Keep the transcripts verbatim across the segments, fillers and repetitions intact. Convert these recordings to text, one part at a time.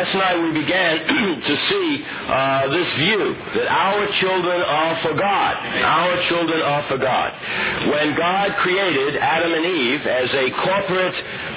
last night we began to see uh, this view that our children are for God. Our children are for God. When God created Adam and Eve as a corporate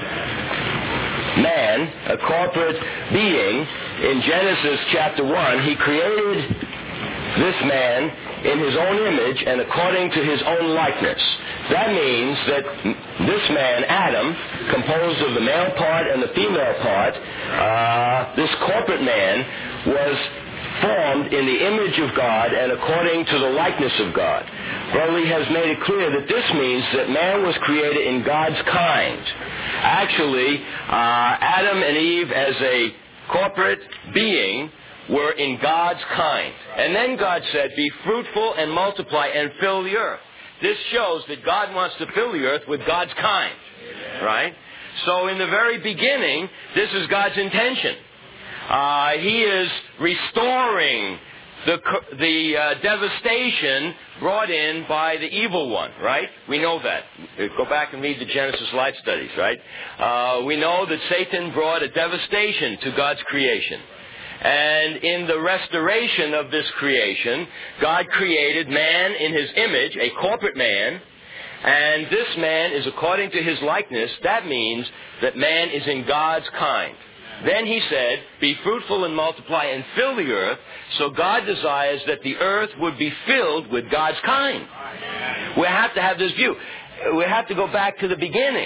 man, a corporate being, in Genesis chapter one, he created this man in his own image and according to his own likeness. That means that this man, Adam, composed of the male part and the female part, uh, this corporate man was formed in the image of God and according to the likeness of God. Brother Lee has made it clear that this means that man was created in God's kind. Actually, uh, Adam and Eve as a corporate being were in God's kind. And then God said, be fruitful and multiply and fill the earth. This shows that God wants to fill the earth with God's kind. Right? So in the very beginning, this is God's intention. Uh, he is restoring the the uh, devastation brought in by the evil one, right? We know that. Go back and read the Genesis Light Studies, right? Uh, we know that Satan brought a devastation to God's creation. And in the restoration of this creation, God created man in his image, a corporate man, and this man is according to his likeness. That means that man is in God's kind. Then he said, be fruitful and multiply and fill the earth. So God desires that the earth would be filled with God's kind. We have to have this view. We have to go back to the beginning.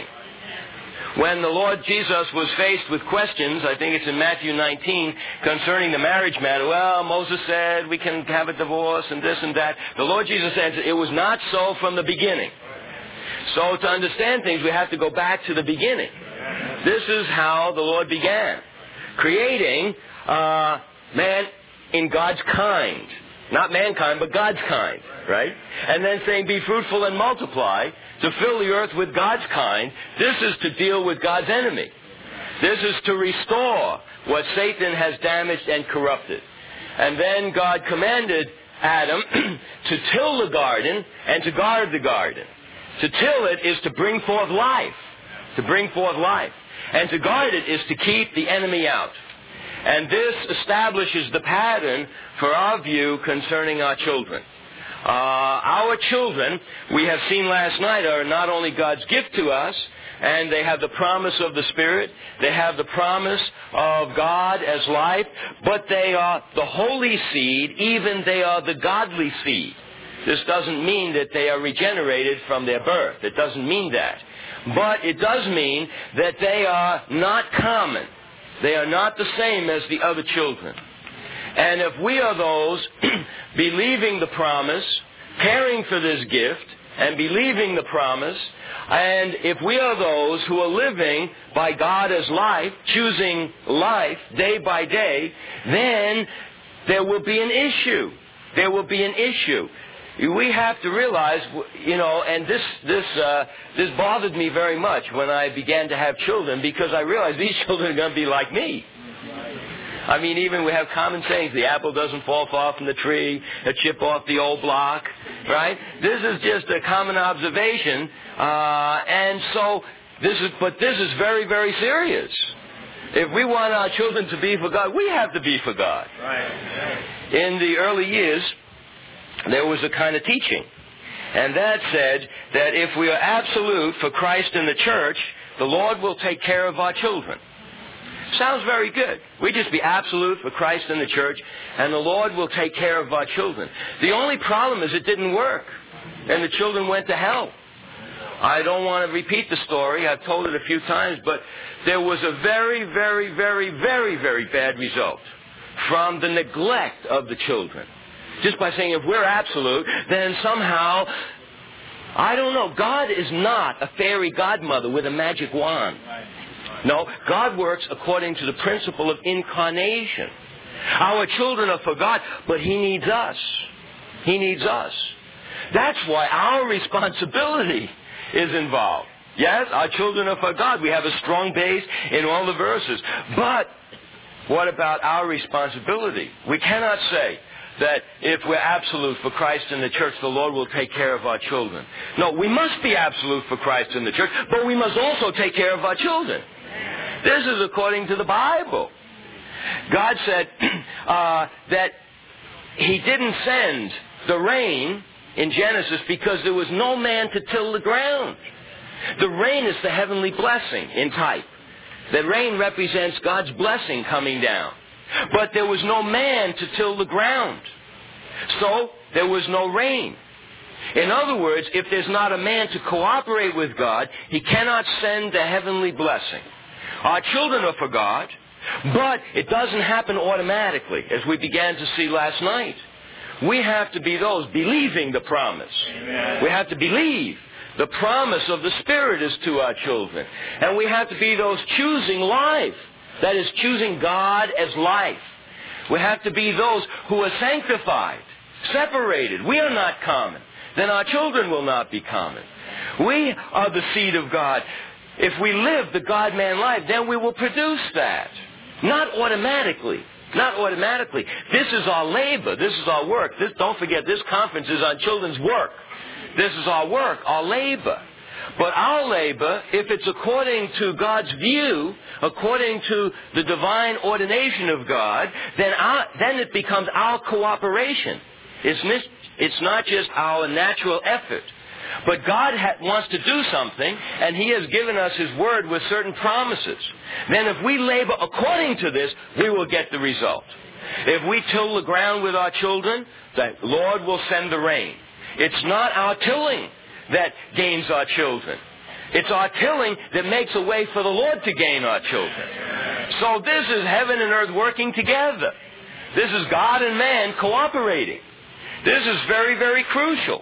When the Lord Jesus was faced with questions, I think it's in Matthew nineteen, concerning the marriage matter. Well, Moses said we can have a divorce and this and that. The Lord Jesus answered, it was not so from the beginning. So to understand things, we have to go back to the beginning. This is how the Lord began. Creating uh, man in God's kind. Not mankind, but God's kind. Right? And then saying, be fruitful and multiply, to fill the earth with God's kind. This is to deal with God's enemy. This is to restore what Satan has damaged and corrupted. And then God commanded Adam to till the garden and to guard the garden. To till it is to bring forth life. To bring forth life. And to guard it is to keep the enemy out. And this establishes the pattern for our view concerning our children. Uh, our children, we have seen last night, are not only God's gift to us, and they have the promise of the Spirit, they have the promise of God as life, but they are the holy seed, even they are the godly seed. This doesn't mean that they are regenerated from their birth. It doesn't mean that. But it does mean that they are not common. They are not the same as the other children. And if we are those believing the promise, caring for this gift, and believing the promise, and if we are those who are living by God as life, choosing life day by day, then there will be an issue. There will be an issue. We have to realize, you know, and this this uh, this bothered me very much when I began to have children, because I realized these children are going to be like me. I mean, even we have common sayings, the apple doesn't fall far from the tree, a chip off the old block, right? This is just a common observation, uh, and so this is, but this is very, very serious. If we want our children to be for God, we have to be for God. Right. In the early years, there was a kind of teaching, and that said that if we are absolute for Christ and the church, the Lord will take care of our children. Sounds very good. We just be absolute for Christ and the church, and the Lord will take care of our children. The only problem is it didn't work, and the children went to hell. I don't want to repeat the story. I've told it a few times, but there was a very, very, very, very, very bad result from the neglect of the children. Just by saying if we're absolute, then somehow, I don't know, God is not a fairy godmother with a magic wand. No, God works according to the principle of incarnation. Our children are for God, but He needs us. He needs us. That's why our responsibility is involved. Yes, our children are for God. We have a strong base in all the verses. But what about our responsibility? We cannot say that if we're absolute for Christ and the church, the Lord will take care of our children. No, we must be absolute for Christ and the church, but we must also take care of our children. This is according to the Bible. God said uh, that He didn't send the rain in Genesis because there was no man to till the ground. The rain is the heavenly blessing in type. The rain represents God's blessing coming down. But there was no man to till the ground. So there was no rain. In other words, if there's not a man to cooperate with God, He cannot send the heavenly blessing. Our children are for God, but it doesn't happen automatically, as we began to see last night. We have to be those believing the promise. Amen. We have to believe the promise of the Spirit is to our children. And we have to be those choosing life. That is, choosing God as life. We have to be those who are sanctified, separated. We are not common. Then our children will not be common. We are the seed of God. If we live the God-man life, then we will produce that. Not automatically. Not automatically. This is our labor. This is our work. This, don't forget, this conference is on children's work. This is our work, our labor. But our labor, if it's according to God's view, according to the divine ordination of God, then our, then it becomes our cooperation. It's, mis- it's not just our natural effort. But God ha- wants to do something, and He has given us His Word with certain promises. Then if we labor according to this, we will get the result. If we till the ground with our children, the Lord will send the rain. It's not our tilling that gains our children. It's our tilling that makes a way for the Lord to gain our children. So this is heaven and earth working together. This is God and man cooperating. This is very, very crucial.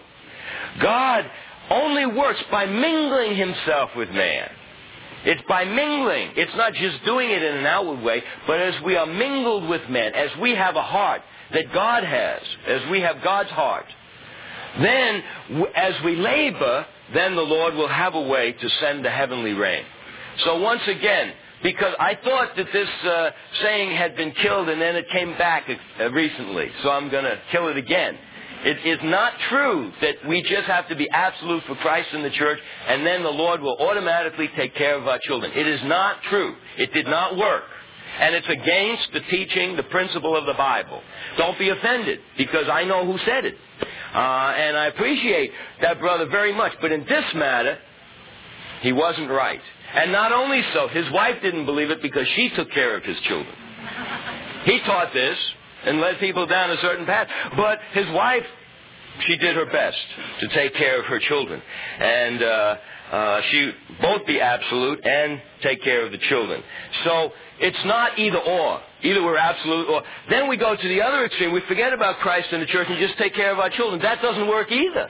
God only works by mingling Himself with man. It's by mingling. It's not just doing it in an outward way, but as we are mingled with man, as we have a heart that God has, as we have God's heart, then as we labor, then the Lord will have a way to send the heavenly rain. So once again, because I thought that this uh, saying had been killed and then it came back uh, recently, so I'm going to kill it again. It is not true that we just have to be absolute for Christ in the church and then the Lord will automatically take care of our children. It is not true. It did not work. And it's against the teaching, the principle of the Bible. Don't be offended, because I know who said it. Uh, and I appreciate that brother very much. But in this matter, he wasn't right. And not only so, his wife didn't believe it because she took care of his children. He taught this and led people down a certain path. But his wife, she did her best to take care of her children. And uh, uh, she both be absolute and take care of the children. So it's not either or. Either we're absolute or... Then we go to the other extreme. We forget about Christ and the church and just take care of our children. That doesn't work either.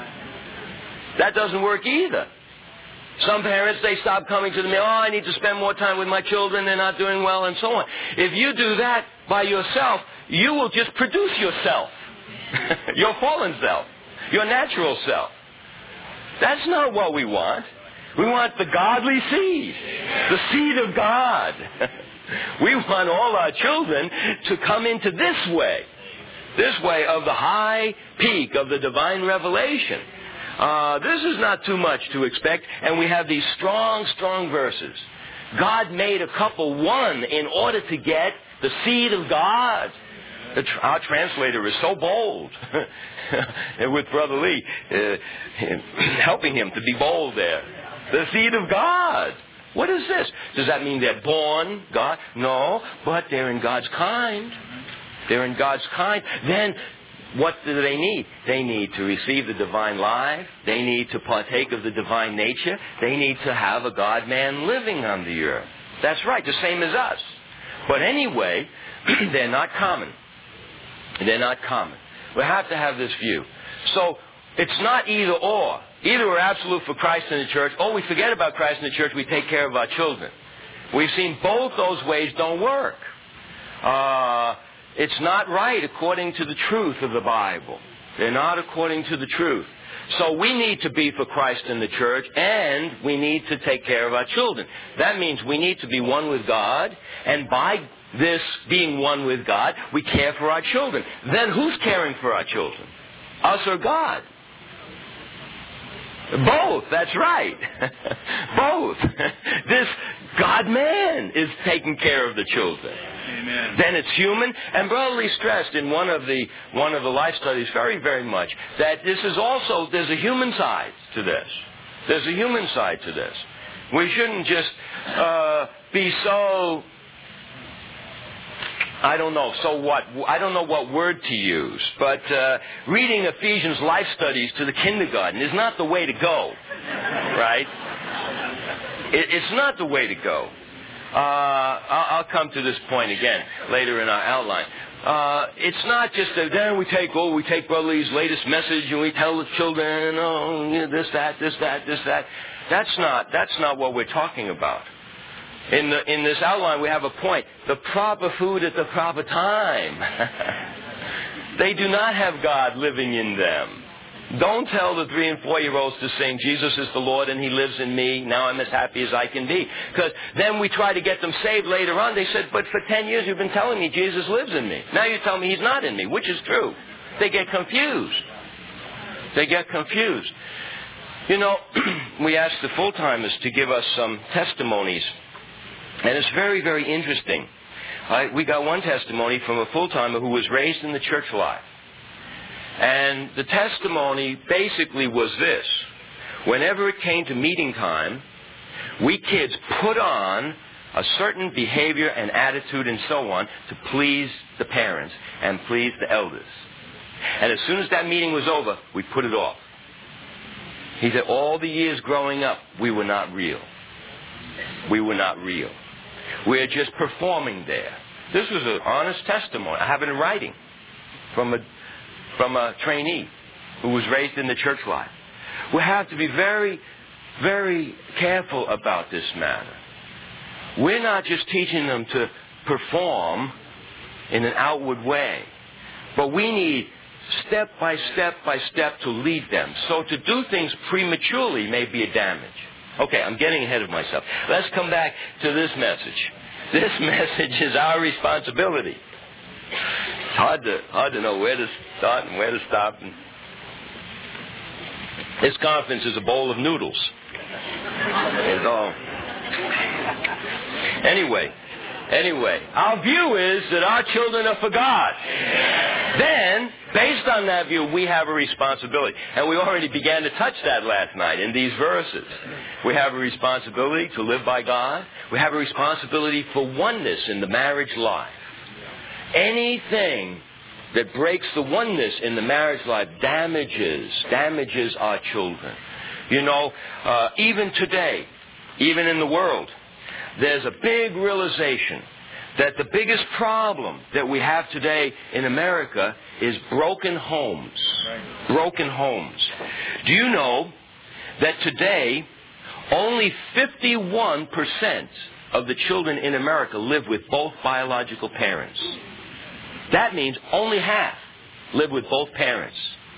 That doesn't work either. Some parents, they stop coming to me, oh, I need to spend more time with my children, they're not doing well, and so on. If you do that by yourself, you will just produce yourself. Your fallen self. Your natural self. That's not what we want. We want the godly seed. The seed of God. We want all our children to come into this way. This way of the high peak of the divine revelation. Uh, this is not too much to expect, and we have these strong, strong verses. God made a couple one in order to get the seed of God. The tr- our translator is so bold, with Brother Lee, uh, helping him to be bold there. The seed of God. What is this? Does that mean they're born God? No, but they're in God's kind. They're in God's kind. Then what do they need? They need to receive the divine life. They need to partake of the divine nature. They need to have a God-man living on the earth. That's right, the same as us. But anyway, they're not common. They're not common. We have to have this view. So it's not either or. Either we're absolute for Christ in the church, or we forget about Christ in the church, we take care of our children. We've seen both those ways don't work. Uh... It's not right according to the truth of the Bible. They're not according to the truth. So we need to be for Christ in the church, and we need to take care of our children. That means we need to be one with God, and by this being one with God, we care for our children. Then who's caring for our children? Us or God? Both, that's right. Both. This God-man is taking care of the children. Amen. Then it's human. And Brother Lee stressed in one of the one of the life studies very, very much that this is also, there's a human side to this. There's a human side to this. We shouldn't just uh, be so, I don't know, so what? I don't know what word to use. But uh, reading Ephesians life studies to the kindergarten is not the way to go. Right? It, it's not the way to go. Uh, I'll, I'll come to this point again later in our outline. Uh, it's not just that then we take, oh, we take Brother Lee's latest message and we tell the children, oh, you know, this, that, this, that, this, that. That's not, that's not what we're talking about. In the, in this outline we have a point. The proper food at the proper time. They do not have God living in them. Don't tell the three and four-year-olds to sing, Jesus is the Lord and He lives in me. Now I'm as happy as I can be. Because then we try to get them saved later on. They said, but for ten years you've been telling me Jesus lives in me. Now you tell me He's not in me, which is true. They get confused. They get confused. You know, we asked the full-timers to give us some testimonies. And it's very, very interesting. Uh, we got one testimony from a full-timer who was raised in the church life. And the testimony basically was this. Whenever it came to meeting time, we kids put on a certain behavior and attitude and so on to please the parents and please the elders. And as soon as that meeting was over, we put it off. He said, all the years growing up, we were not real. We were not real. We're just performing there. This was an honest testimony. I have it in writing from a from a trainee who was raised in the church life. We have to be very, very careful about this matter. We're not just teaching them to perform in an outward way, but we need step by step by step to lead them. So to do things prematurely may be a damage. Okay, I'm getting ahead of myself. Let's come back to this message. This message is our responsibility. It's hard to, hard to know where to start and where to stop. And this conference is a bowl of noodles. It's all. Anyway, anyway, our view is that our children are for God. Then, based on that view, we have a responsibility. And we already began to touch that last night in these verses. We have a responsibility to live by God. We have a responsibility for oneness in the marriage life. Anything that breaks the oneness in the marriage life damages, damages our children. You know, uh, even today, even in the world, there's a big realization that the biggest problem that we have today in America is broken homes. Right. Broken homes. Do you know that today only fifty-one percent of the children in America live with both biological parents? That means only half live with both parents.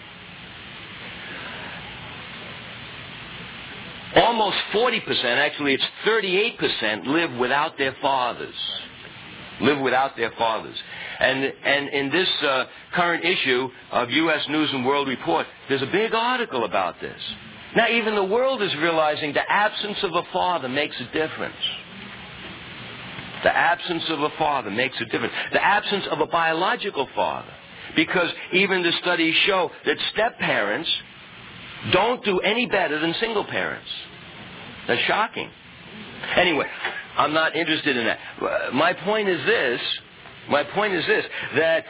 Almost forty percent, actually it's thirty-eight percent, live without their fathers. Live without their fathers. And and in this uh, current issue of U S News and World Report, there's a big article about this. Now even the world is realizing the absence of a father makes a difference. The absence of a father makes a difference. The absence of a biological father. Because even the studies show that step-parents don't do any better than single parents. That's shocking. Anyway, I'm not interested in that. My point is this, my point is this, that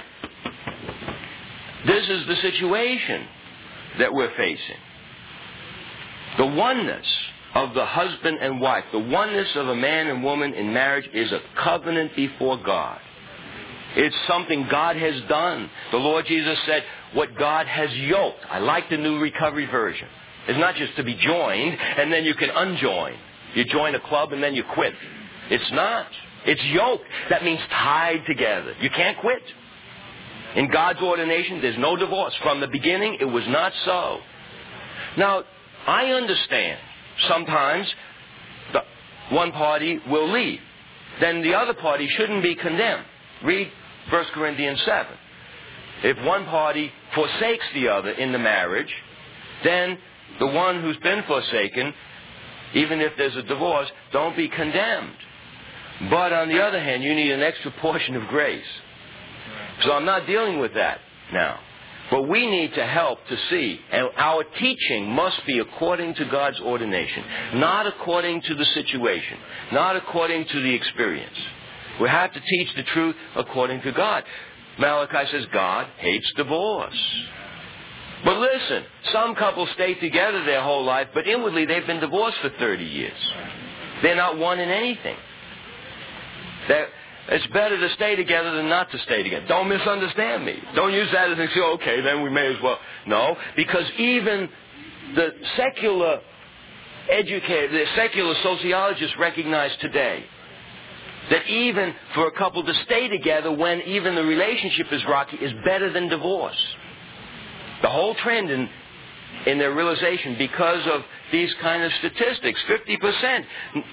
this is the situation that we're facing. The oneness of the husband and wife, the oneness of a man and woman in marriage is a covenant before God. It's something God has done. The Lord Jesus said, what God has yoked. I like the New Recovery Version. It's not just to be joined and then you can unjoin. You join a club and then you quit. It's not. It's yoked. That means tied together. You can't quit. In God's ordination, there's no divorce. From the beginning, it was not so. Now, I understand sometimes the one party will leave. Then the other party shouldn't be condemned. Read First Corinthians seven. If one party forsakes the other in the marriage, then the one who's been forsaken, even if there's a divorce, don't be condemned. But on the other hand, you need an extra portion of grace. So I'm not dealing with that now. But we need to help to see, and our teaching must be according to God's ordination, not according to the situation, not according to the experience. We have to teach the truth according to God. Malachi says God hates divorce. But listen, some couples stay together their whole life, but inwardly they've been divorced for thirty years. They're not one in anything. They're, it's better to stay together than not to stay together. Don't misunderstand me. Don't use that as an excuse. Okay, then we may as well. No, because even the secular educated, the secular sociologists recognize today that even for a couple to stay together when even the relationship is rocky is better than divorce. The whole trend in in their realization, because of these kind of statistics, fifty percent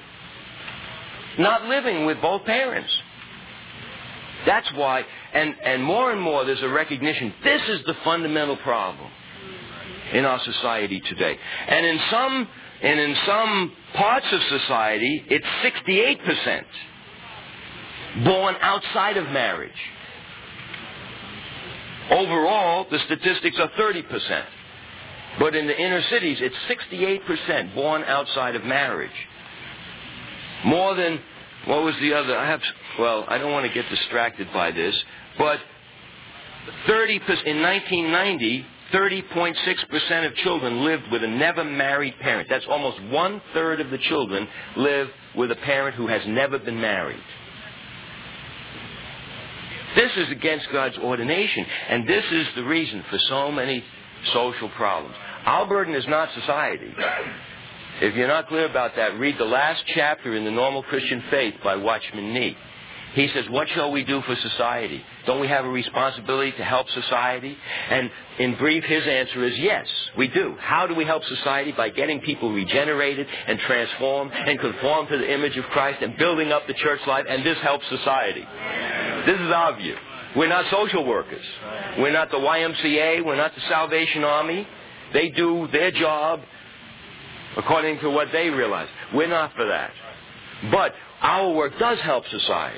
not living with both parents. That's why, and, and more and more there's a recognition, this is the fundamental problem in our society today. And in some, and in some parts of society, it's sixty-eight percent born outside of marriage. Overall, the statistics are thirty percent. But in the inner cities, it's sixty-eight percent born outside of marriage. More than, what was the other? I have, well, I don't want to get distracted by this, but thirty percent, in nineteen ninety, thirty point six percent of children lived with a never married parent. That's almost one-third of the children live with a parent who has never been married. This is against God's ordination, and this is the reason for so many social problems. Our burden is not society. If you're not clear about that, read the last chapter in The Normal Christian Faith by Watchman Nee. He says, what shall we do for society? Don't we have a responsibility to help society? And in brief, his answer is yes, we do. How do we help society? By getting people regenerated and transformed and conformed to the image of Christ and building up the church life, and this helps society. This is our view. We're not social workers. We're not the Y M C A. We're not the Salvation Army. They do their job according to what they realize. We're not for that. But our work does help society.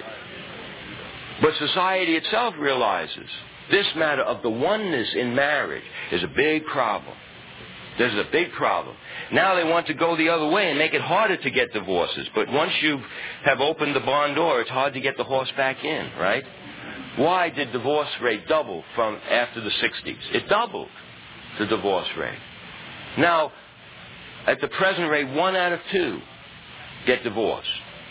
But society itself realizes this matter of the oneness in marriage is a big problem. There's a big problem. Now they want to go the other way and make it harder to get divorces. But once you have opened the barn door, it's hard to get the horse back in, right? Why did divorce rate double from after the sixties? It doubled, the divorce rate. Now, at the present rate, one out of two get divorced.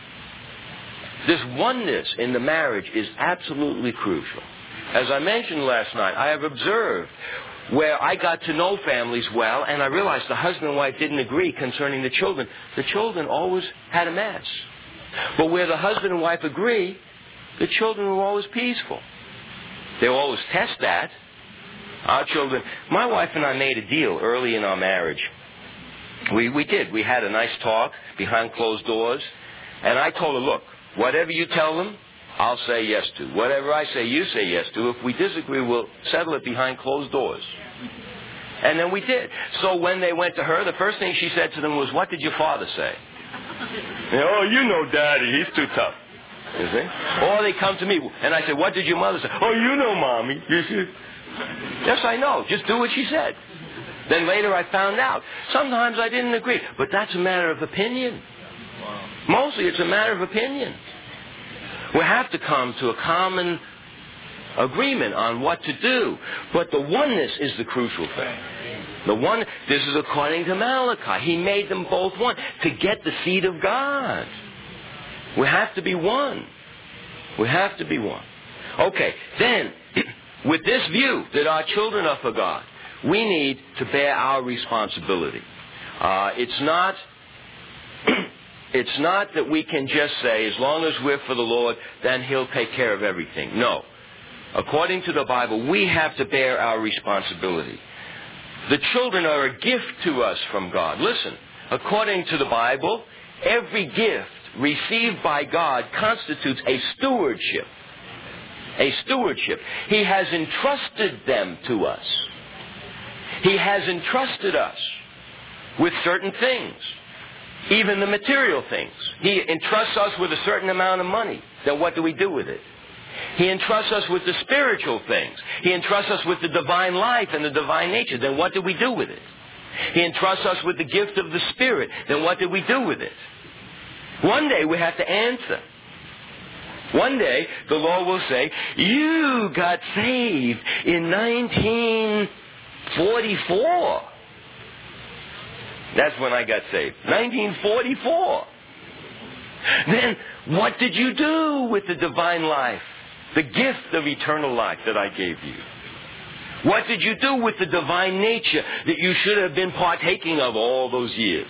This oneness in the marriage is absolutely crucial. As I mentioned last night, I have observed where I got to know families well, and I realized the husband and wife didn't agree concerning the children. The children always had a mess. But where the husband and wife agree, the children were always peaceful. They will always test that. Our children, my wife and I made a deal early in our marriage. We, we did. We had a nice talk behind closed doors. And I told her, look, whatever you tell them, I'll say yes to. Whatever I say, you say yes to. If we disagree, we'll settle it behind closed doors. And then we did. So when they went to her, the first thing she said to them was, what did your father say? And, oh, you know Daddy. He's too tough. You see? Or they come to me, and I say, what did your mother say? Oh, you know Mommy. You see? Yes, I know. Just do what she said. Then later I found out. Sometimes I didn't agree. But that's a matter of opinion. Mostly it's a matter of opinion. We have to come to a common agreement on what to do. But the oneness is the crucial thing. The one, this is according to Malachi. He made them both one to get the seed of God. We have to be one. We have to be one. Okay, then, with this view that our children are for God, we need to bear our responsibility. Uh, it's not... It's not that we can just say, as long as we're for the Lord, then He'll take care of everything. No. According to the Bible, we have to bear our responsibility. The children are a gift to us from God. Listen, according to the Bible, every gift received by God constitutes a stewardship. A stewardship. He has entrusted them to us. He has entrusted us with certain things. even the material things. He entrusts us with a certain amount of money. Then what do we do with it? He entrusts us with the spiritual things. He entrusts us with the divine life and the divine nature. Then what do we do with it? He entrusts us with the gift of the Spirit. Then what do we do with it? One day we have to answer. One day the Lord will say, you got saved in nineteen forty-four. That's when I got saved. nineteen forty-four. Then what did you do with the divine life? The gift of eternal life that I gave you. What did you do with the divine nature that you should have been partaking of all those years?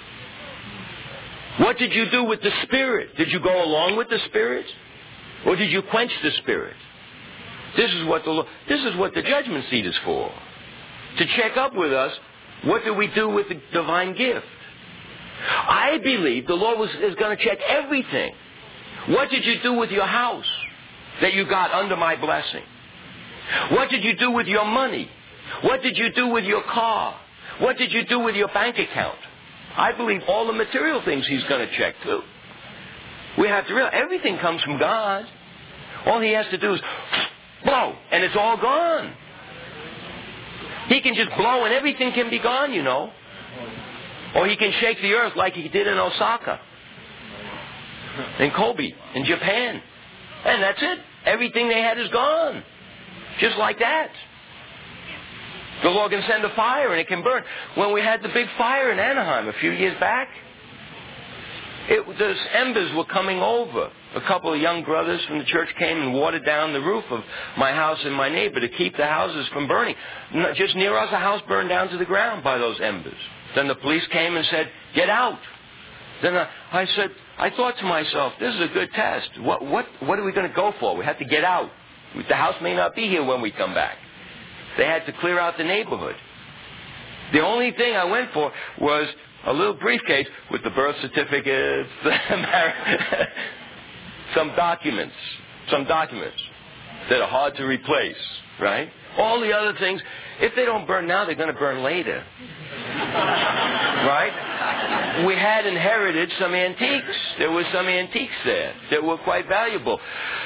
What did you do with the Spirit? Did you go along with the Spirit? Or did you quench the Spirit? This is what the, this is what the judgment seat is for. To check up with us, what do we do with the divine gift? I believe the Lord was, is going to check everything. What did you do with your house that you got under my blessing? What did you do with your money? What did you do with your car? What did you do with your bank account? I believe all the material things He's going to check too. We have to realize everything comes from God. All He has to do is blow, and it's all gone. He can just blow and everything can be gone, you know. Or He can shake the earth like He did in Osaka, in Kobe, in Japan. And that's it. Everything they had is gone. Just like that. The Lord can send a fire and it can burn. When we had the big fire in Anaheim a few years back, it, the embers were coming over. A couple of young brothers from the church came and watered down the roof of my house and my neighbor to keep the houses from burning. Just near us, a house burned down to the ground by those embers. Then the police came and said, get out. Then I, I said, I thought to myself, this is a good test. What, what, what are we going to go for? We have to get out. The house may not be here when we come back. They had to clear out the neighborhood. The only thing I went for was a little briefcase with the birth certificates, some documents, some documents that are hard to replace, right? All the other things, if they don't burn now, they're going to burn later. Right? We had inherited some antiques. There were some antiques there that were quite valuable.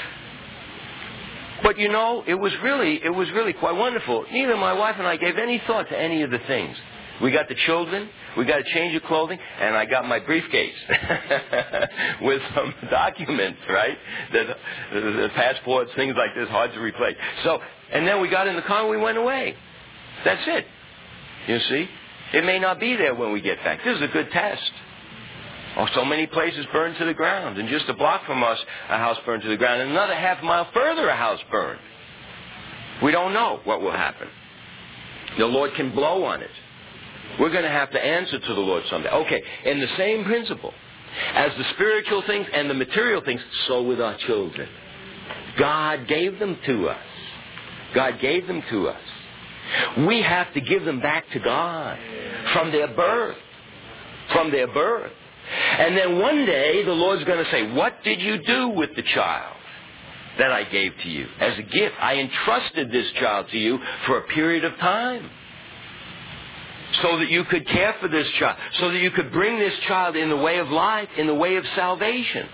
But you know, it was really, it was really quite wonderful. Neither my wife and I gave any thought to any of the things. We got the children, we got a change of clothing, and I got my briefcase with some documents, right? The, the, the passports, things like this, hard to replace. So, and then we got in the car and we went away. That's it. You see? It may not be there when we get back. This is a good test. Oh, so many places burned to the ground. And just a block from us, a house burned to the ground. And another half mile further, a house burned. We don't know what will happen. The Lord can blow on it. We're going to have to answer to the Lord someday. Okay, in the same principle, as the spiritual things and the material things, so with our children. God gave them to us. God gave them to us. We have to give them back to God from their birth. From their birth. And then one day the Lord's going to say, what did you do with the child that I gave to you as a gift? I entrusted this child to you for a period of time so that you could care for this child, so that you could bring this child in the way of life, in the way of salvation.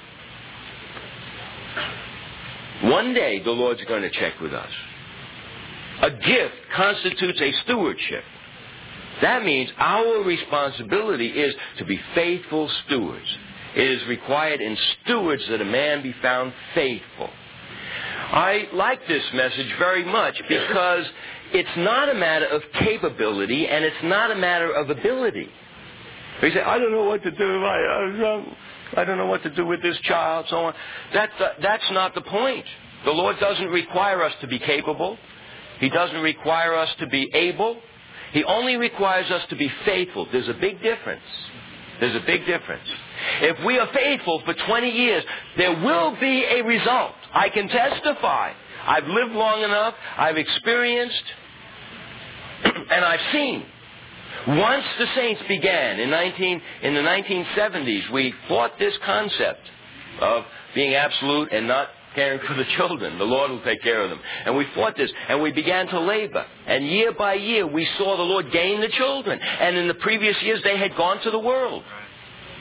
One day the Lord's going to check with us. A gift constitutes a stewardship. That means our responsibility is to be faithful stewards. It is required in stewards that a man be found faithful. I like this message very much because it's not a matter of capability and it's not a matter of ability. You say, I don't know what to do. I, I don't know what to do with this child, so on. That, uh, that's not the point. The Lord doesn't require us to be capable. He doesn't require us to be able. He only requires us to be faithful. There's a big difference. There's a big difference. If we are faithful for twenty years, there will be a result. I can testify. I've lived long enough. I've experienced. And I've seen. Once the saints began in, nineteen, in the nineteen seventies, we fought this concept of being absolute and not caring for the children. The Lord will take care of them. And we fought this, and we began to labor. And year by year, we saw the Lord gain the children. And in the previous years, they had gone to the world.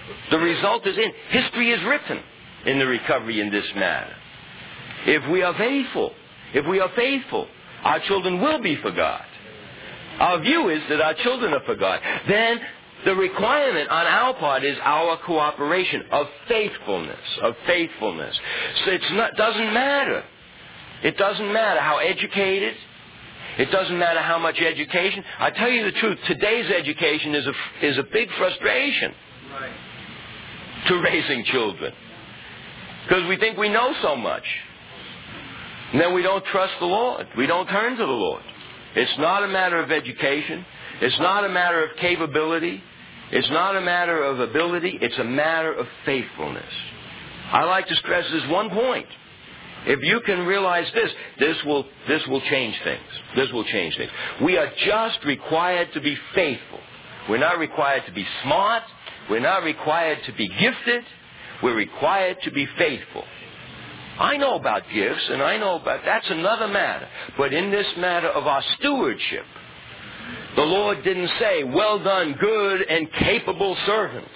The result is in. History is written in the recovery in this matter. If we are faithful, if we are faithful, our children will be for God. Our view is that our children are for God. Then the requirement on our part is our cooperation of faithfulness, of faithfulness. So it doesn't matter. It doesn't matter how educated. It doesn't matter how much education. I tell you the truth, today's education is a, is a big frustration right. to raising children. Because we think we know so much. And then we don't trust the Lord. We don't turn to the Lord. It's not a matter of education. It's not a matter of capability. It's not a matter of ability. It's a matter of faithfulness. I like to stress this one point. If you can realize this, this will, this will change things. This will change things. We are just required to be faithful. We're not required to be smart. We're not required to be gifted. We're required to be faithful. I know about gifts, and I know about... That's another matter. But in this matter of our stewardship, the Lord didn't say, well done, good and capable servants.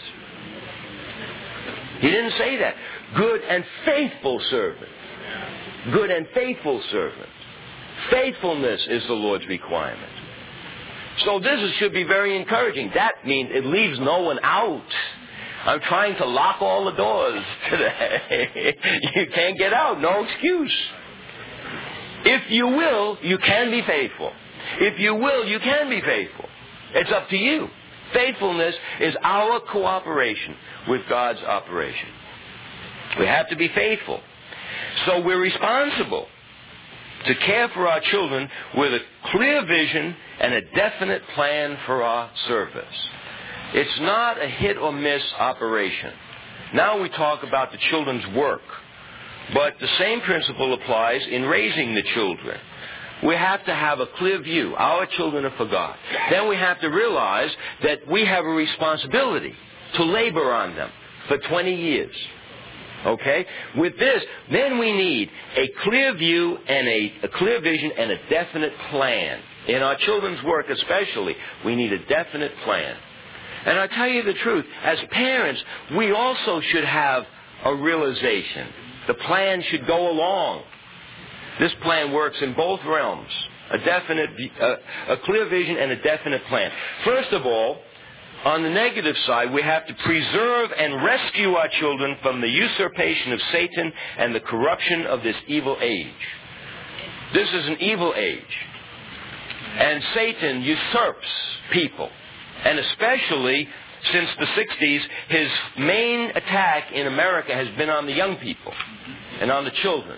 He didn't say that. Good and faithful servant. Good and faithful servant. Faithfulness is the Lord's requirement. So this should be very encouraging. That means it leaves no one out. I'm trying to lock all the doors today. You can't get out. No excuse. If you will, you can be faithful. If you will, you can be faithful. It's up to you. Faithfulness is our cooperation with God's operation. We have to be faithful. So we're responsible to care for our children with a clear vision and a definite plan for our service. It's not a hit or miss operation. Now we talk about the children's work. But the same principle applies in raising the children. We have to have a clear view. Our children are for God. Then we have to realize that we have a responsibility to labor on them for twenty years. Okay? With this, then we need a clear view and a, a clear vision and a definite plan. In our children's work especially, we need a definite plan. And I tell you the truth, as parents, we also should have a realization. The plan should go along. This plan works in both realms. A definite, uh, a clear vision and a definite plan. First of all, on the negative side, we have to preserve and rescue our children from the usurpation of Satan and the corruption of this evil age. This is an evil age. And Satan usurps people. And especially since the sixties, his main attack in America has been on the young people and on the children.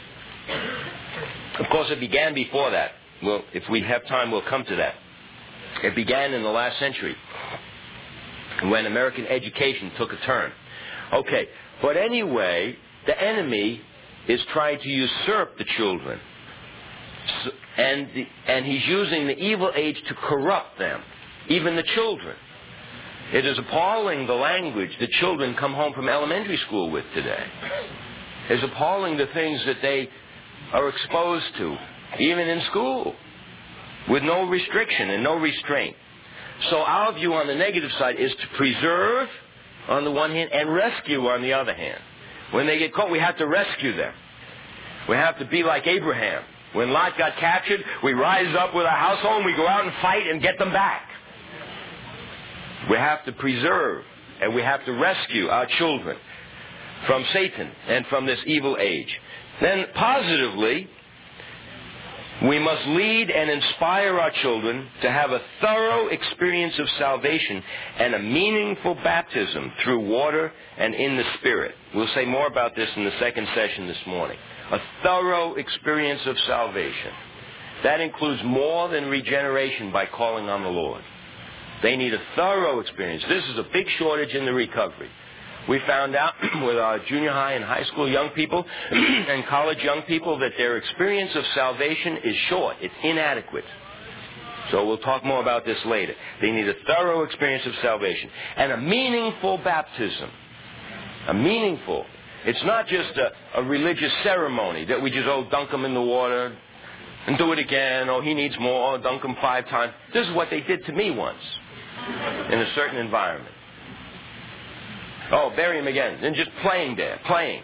Of course, it began before that. Well, if we have time, we'll come to that. It began in the last century when American education took a turn. Okay, but anyway, the enemy is trying to usurp the children. So, and, the, and he's using the evil age to corrupt them. Even the children. It is appalling the language that children come home from elementary school with today. It's appalling the things that they are exposed to, even in school, with no restriction and no restraint. So our view on the negative side is to preserve on the one hand and rescue on the other hand. When they get caught, we have to rescue them. We have to be like Abraham. When Lot got captured, we rise up with our household and we go out and fight and get them back. We have to preserve and we have to rescue our children from Satan and from this evil age. Then positively, we must lead and inspire our children to have a thorough experience of salvation and a meaningful baptism through water and in the Spirit. We'll say more about this in the second session this morning. A thorough experience of salvation. That includes more than regeneration by calling on the Lord. They need a thorough experience. This is a big shortage in the recovery. We found out with our junior high and high school young people and college young people that their experience of salvation is short. It's inadequate. So we'll talk more about this later. They need a thorough experience of salvation and a meaningful baptism. A meaningful. It's not just a, a religious ceremony that we just, oh, dunk them in the water and do it again. Oh, he needs more. Oh, dunk him five times. This is what they did to me once in a certain environment. Oh, bury him again. And just playing there, playing.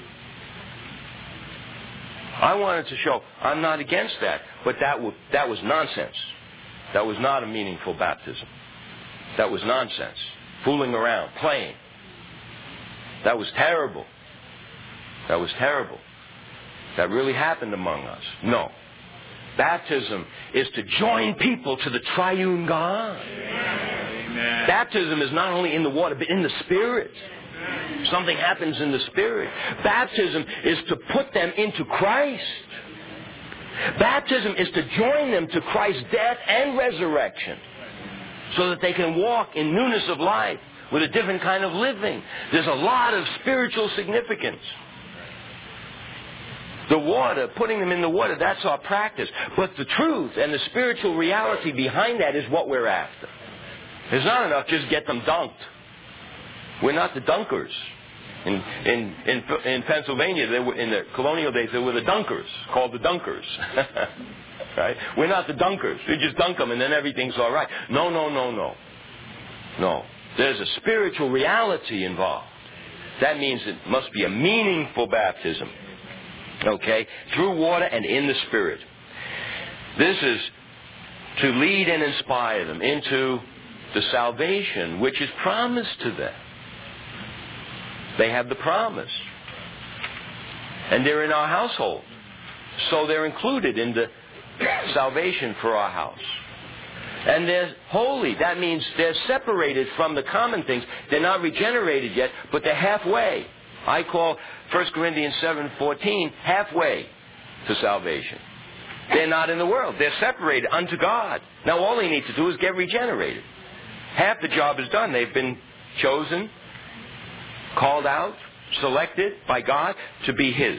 I wanted to show I'm not against that, but that was, that was nonsense. That was not a meaningful baptism. That was nonsense. Fooling around, playing. That was terrible. That was terrible. That really happened among us. No. Baptism is to join people to the triune God. Amen. Baptism is not only in the water, but in the Spirit. Something happens in the Spirit. Baptism is to put them into Christ. Baptism is to join them to Christ's death and resurrection so that they can walk in newness of life with a different kind of living. There's a lot of spiritual significance. The water, putting them in the water, that's our practice. But the truth and the spiritual reality behind that is what we're after. It's not enough just get them dunked. We're not the dunkers. In in in, in Pennsylvania, they were, in the colonial days, there were the dunkers, called the dunkers. Right? We're not the dunkers. We just dunk them and then everything's all right. No, no, no, no. No. There's a spiritual reality involved. That means it must be a meaningful baptism. Okay? Through water and in the Spirit. This is to lead and inspire them into the salvation which is promised to them. They have the promise. And they're in our household. So they're included in the salvation for our house. And they're holy. That means they're separated from the common things. They're not regenerated yet, but they're halfway. I call First Corinthians seven fourteen halfway to salvation. They're not in the world. They're separated unto God. Now all they need to do is get regenerated. Half the job is done. They've been chosen, called out, selected by God to be His.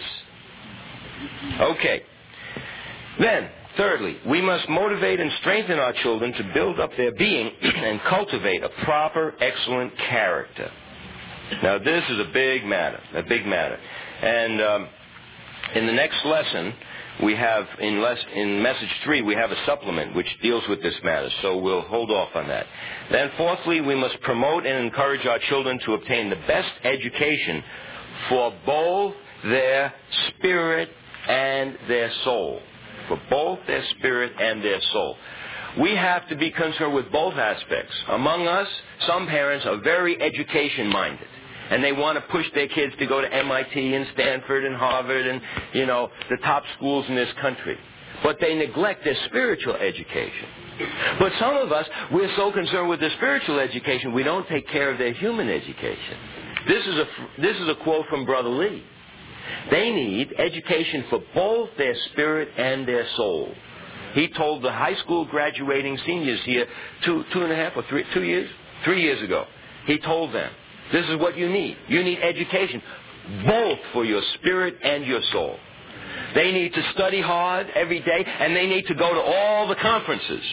Okay. Then, thirdly, we must motivate and strengthen our children to build up their being and cultivate a proper, excellent character. Now, this is a big matter, a big matter. And um, in the next lesson, we have, in, les- in message three, we have a supplement which deals with this matter, so we'll hold off on that. Then fourthly, we must promote and encourage our children to obtain the best education for both their spirit and their soul. For both their spirit and their soul. We have to be concerned with both aspects. Among us, some parents are very education-minded. And they want to push their kids to go to M I T and Stanford and Harvard and, you know, the top schools in this country. But they neglect their spiritual education. But some of us, we're so concerned with their spiritual education, we don't take care of their human education. This is a, this is a quote from Brother Lee. They need education for both their spirit and their soul. He told the high school graduating seniors here two, two and a half or three, two years, three years ago. He told them, this is what you need. You need education, both for your spirit and your soul. They need to study hard every day, and they need to go to all the conferences.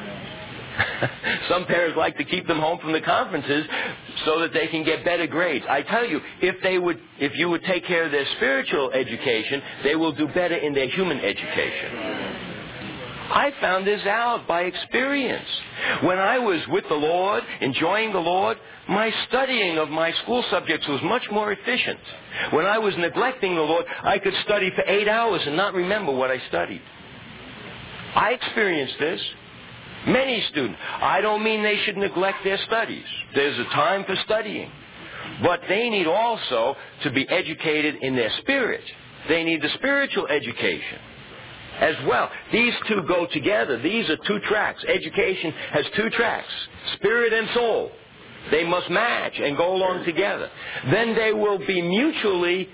Some parents like to keep them home from the conferences so that they can get better grades. I tell you, if they would, if you would take care of their spiritual education, they will do better in their human education. I found this out by experience. When I was with the Lord, enjoying the Lord, my studying of my school subjects was much more efficient. When I was neglecting the Lord, I could study for eight hours and not remember what I studied. I experienced this. Many students. I don't mean they should neglect their studies. There's a time for studying. But they need also to be educated in their spirit. They need the spiritual education as well. These two go together. These are two tracks. Education has two tracks, spirit and soul. They must match and go along together. Then they will be mutually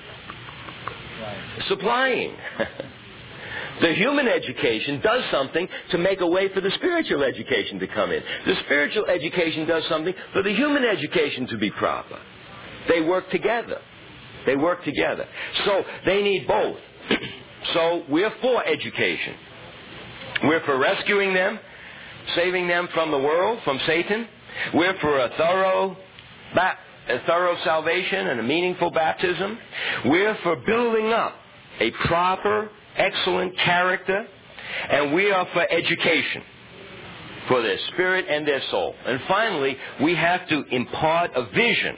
supplying. The human education does something to make a way for the spiritual education to come in. The spiritual education does something for the human education to be proper. They work together. They work together. So they need both. So we're for education. We're for rescuing them, saving them from the world, from Satan. We're for a thorough, a thorough salvation and a meaningful baptism. We're for building up a proper, excellent character. And we are for education for their spirit and their soul. And finally, we have to impart a vision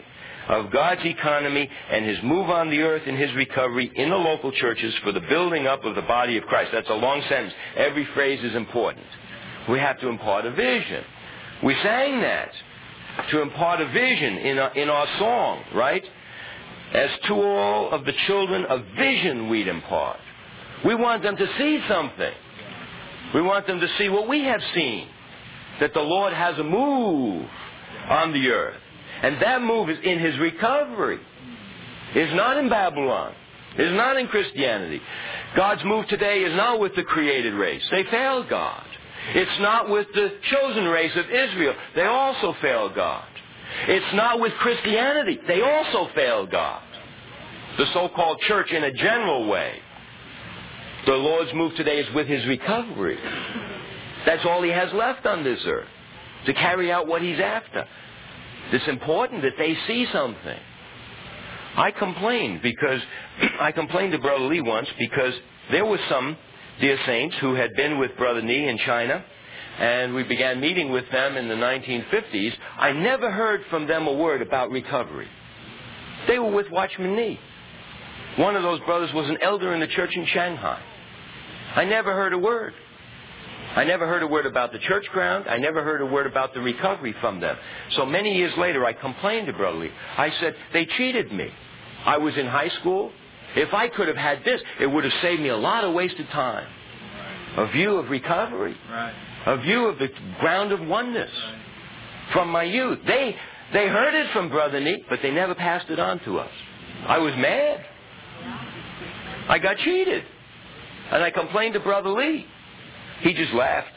of God's economy and His move on the earth and His recovery in the local churches for the building up of the body of Christ. That's a long sentence. Every phrase is important. We have to impart a vision. We sang that, to impart a vision in our, in our song, right? As to all of the children, a vision we'd impart. We want them to see something. We want them to see what we have seen, that the Lord has a move on the earth. And that move is in His recovery. It's not in Babylon. It's not in Christianity. God's move today is not with the created race. They failed God. It's not with the chosen race of Israel. They also failed God. It's not with Christianity. They also failed God. The so-called church in a general way. The Lord's move today is with His recovery. That's all He has left on this earth, to carry out what He's after. It's important that they see something. I complained because, I complained to Brother Lee once because there were some dear saints who had been with Brother Nee in China, and we began meeting with them in the nineteen fifties. I never heard from them a word about recovery. They were with Watchman Nee. One of those brothers was an elder in the church in Shanghai. I never heard a word. I never heard a word about the church ground. I never heard a word about the recovery from them. So many years later, I complained to Brother Lee. I said, they cheated me. I was in high school. If I could have had this, it would have saved me a lot of wasted time. A view of recovery. A view of the ground of oneness from my youth. They, they heard it from Brother Nee, but they never passed it on to us. I was mad. I got cheated. And I complained to Brother Lee. He just laughed.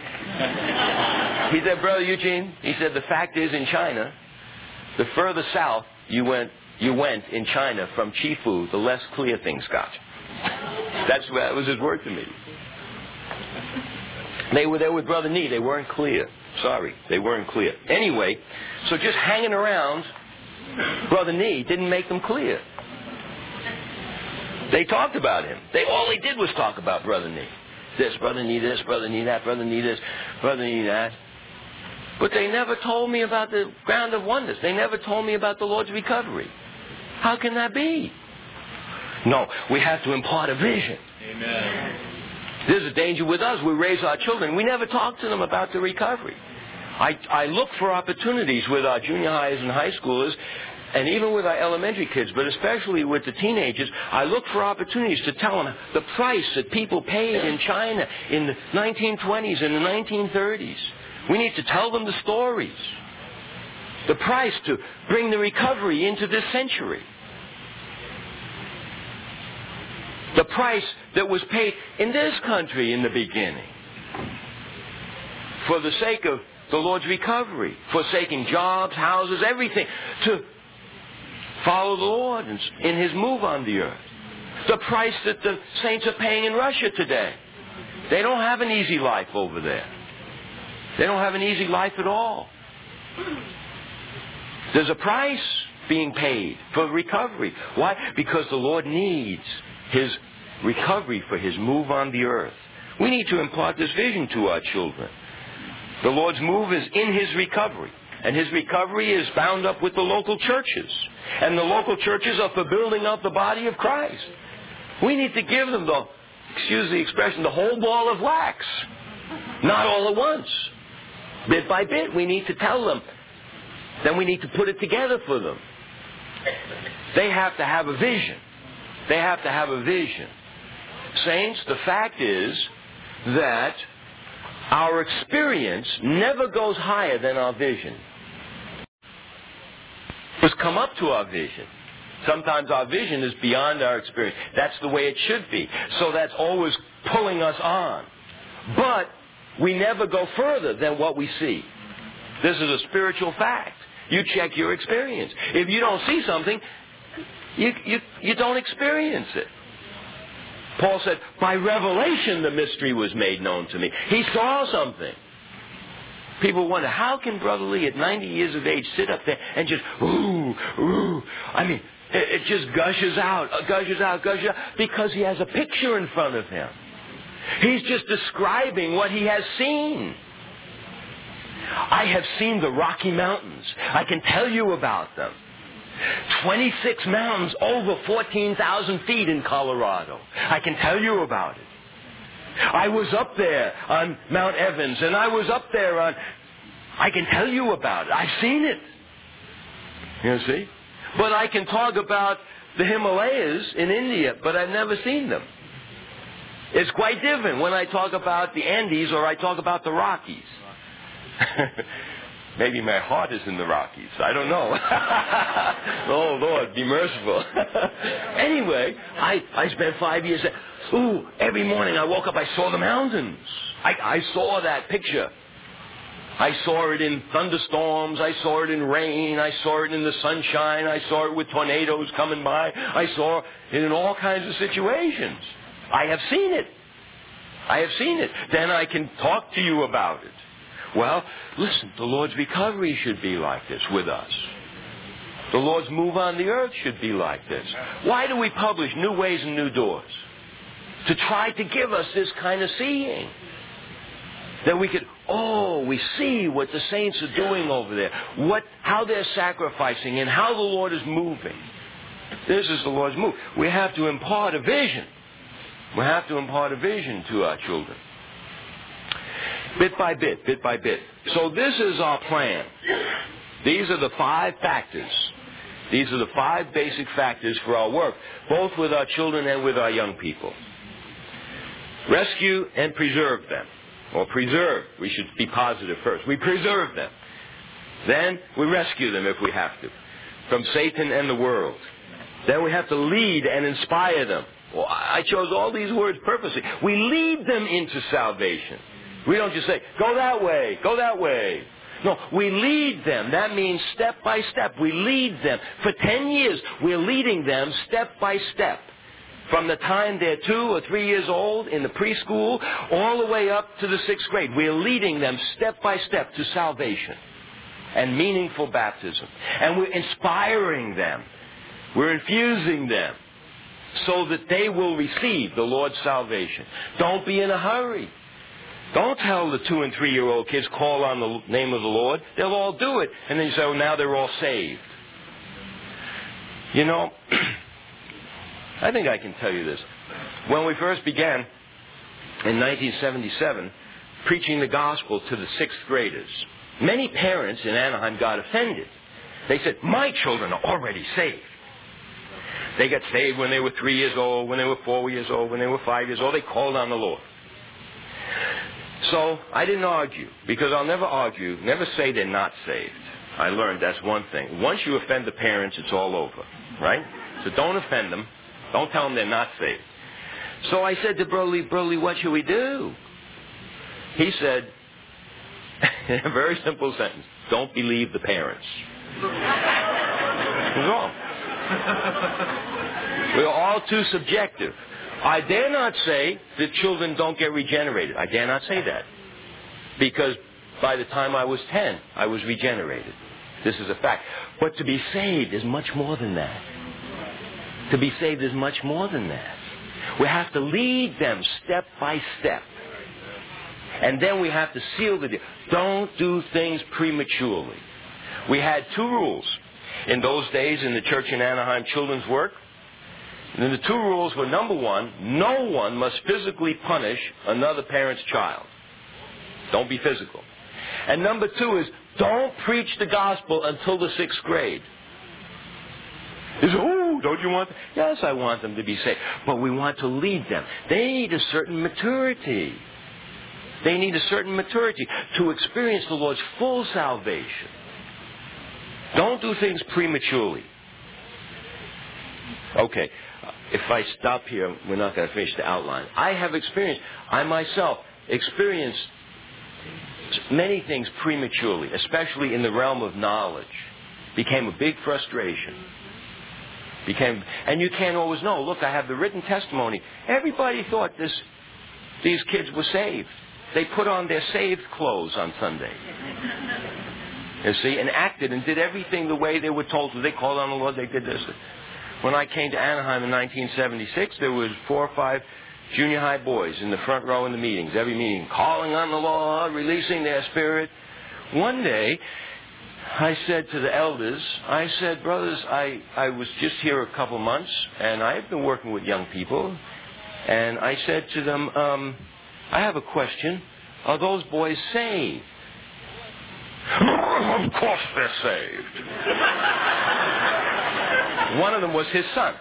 He said, Brother Eugene, he said, the fact is in China, the further south you went, you went in China from Chifu, the less clear things got. That's, that was his word to me. They were there with Brother Nee. They weren't clear. Sorry, they weren't clear. Anyway, so just hanging around Brother Nee didn't make them clear. They talked about him. They all they did was talk about Brother Nee. This, Brother Nee this, Brother Nee that, Brother Nee this, Brother Nee that. But they never told me about the ground of oneness. They never told me about the Lord's recovery. How can that be? No, we have to impart a vision. Amen. There's a danger with us. We raise our children. We never talk to them about the recovery. I, I look for opportunities with our junior highs and high schoolers, and even with our elementary kids, but especially with the teenagers, I look for opportunities to tell them the price that people paid in China in the nineteen twenties and the nineteen thirties. We need to tell them the stories. The price to bring the recovery into this century. The price that was paid in this country in the beginning for the sake of the Lord's recovery, forsaking jobs, houses, everything, to follow the Lord in His move on the earth. The price that the saints are paying in Russia today. They don't have an easy life over there. They don't have an easy life at all. There's a price being paid for recovery. Why? Because the Lord needs His recovery for His move on the earth. We need to impart this vision to our children. The Lord's move is in His recovery. And His recovery is bound up with the local churches. And the local churches are for building up the body of Christ. We need to give them the, excuse the expression, the whole ball of wax. Not all at once. Bit by bit, we need to tell them. Then we need to put it together for them. They have to have a vision. They have to have a vision. Saints, the fact is that our experience never goes higher than our vision. Just come up to our vision. Sometimes our vision is beyond our experience. That's the way it should be. So that's always pulling us on. But we never go further than what we see. This is a spiritual fact. You check your experience. If you don't see something, you, you, you don't experience it. Paul said, by revelation the mystery was made known to me. He saw something. People wonder, how can Brother Lee at ninety years of age sit up there and just, ooh, ooh. I mean, it, it just gushes out, gushes out, gushes out, because he has a picture in front of him. He's just describing what he has seen. I have seen the Rocky Mountains. I can tell you about them. twenty-six mountains over fourteen thousand feet in Colorado. I can tell you about it. I was up there on Mount Evans, and I was up there on... I can tell you about it. I've seen it. You see? But I can talk about the Himalayas in India, but I've never seen them. It's quite different when I talk about the Andes or I talk about the Rockies. Maybe my heart is in the Rockies. I don't know. Oh, Lord, be merciful. Anyway, I, I spent five years there. Ooh, every morning I woke up, I saw the mountains. I, I saw that picture. I saw it in thunderstorms. I saw it in rain. I saw it in the sunshine. I saw it with tornadoes coming by. I saw it in all kinds of situations. I have seen it. I have seen it. Then I can talk to you about it. Well, listen, the Lord's recovery should be like this with us. The Lord's move on the earth should be like this. Why do we publish New Ways and New Doors? To try to give us this kind of seeing. That we could, oh, we see what the saints are doing over there. What, how they're sacrificing and how the Lord is moving. This is the Lord's move. We have to impart a vision. We have to impart a vision to our children. Bit by bit, bit by bit. So this is our plan. These are the five factors. These are the five basic factors for our work, both with our children and with our young people. Rescue and preserve them. Or preserve. We should be positive first. We preserve them. Then we rescue them if we have to. From Satan and the world. Then we have to lead and inspire them. Well, I chose all these words purposely. We lead them into salvation. We don't just say, go that way, go that way. No, we lead them. That means step by step. We lead them. For ten years, we're leading them step by step. From the time they're two or three years old in the preschool, all the way up to the sixth grade. We're leading them step by step to salvation and meaningful baptism. And we're inspiring them. We're infusing them so that they will receive the Lord's salvation. Don't be in a hurry. Don't tell the two and three-year-old kids, call on the name of the Lord. They'll all do it. And then you say, oh, now they're all saved. You know, I think I can tell you this. When we first began in nineteen seventy-seven, preaching the gospel to the sixth graders, many parents in Anaheim got offended. They said, my children are already saved. They got saved when they were three years old, when they were four years old, when they were five years old. They called on the Lord. So I didn't argue, because I'll never argue, never say they're not saved. I learned that's one thing. Once you offend the parents, it's all over, right? So don't offend them. Don't tell them they're not saved. So I said to Brother Lee, Brother Lee, what should we do? He said, in a very simple sentence, don't believe the parents. What's wrong? We're all too subjective. I dare not say that children don't get regenerated. I dare not say that. Because by the time I was ten, I was regenerated. This is a fact. But to be saved is much more than that. To be saved is much more than that. We have to lead them step by step. And then we have to seal the deal. Don't do things prematurely. We had two rules in those days in the church in Anaheim children's work. And the two rules were, number one, no one must physically punish another parent's child. Don't be physical. And number two is, don't preach the gospel until the sixth grade. You say, oh, don't you want them? Yes, I want them to be saved. But we want to lead them. They need a certain maturity. They need a certain maturity to experience the Lord's full salvation. Don't do things prematurely. Okay, if I stop here, we're not going to finish the outline. I have experienced, I myself experienced many things prematurely, especially in the realm of knowledge. Became a big frustration. Became, and you can't always know. Look, I have the written testimony. Everybody thought this, these kids were saved. They put on their saved clothes on Sunday. You see, and acted and did everything the way they were told to. They called on the Lord, they did this. When I came to Anaheim in nineteen seventy-six, there was four or five junior high boys in the front row in the meetings, every meeting, calling on the Lord, releasing their spirit. One day, I said to the elders, I said, brothers, I, I was just here a couple months, and I've been working with young people, and I said to them, um, I have a question. Are those boys saved? Of course they're saved. One of them was his son.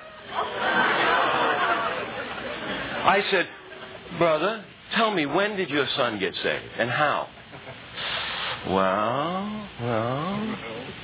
I said, brother, tell me, when did your son get saved, and how? Well, well.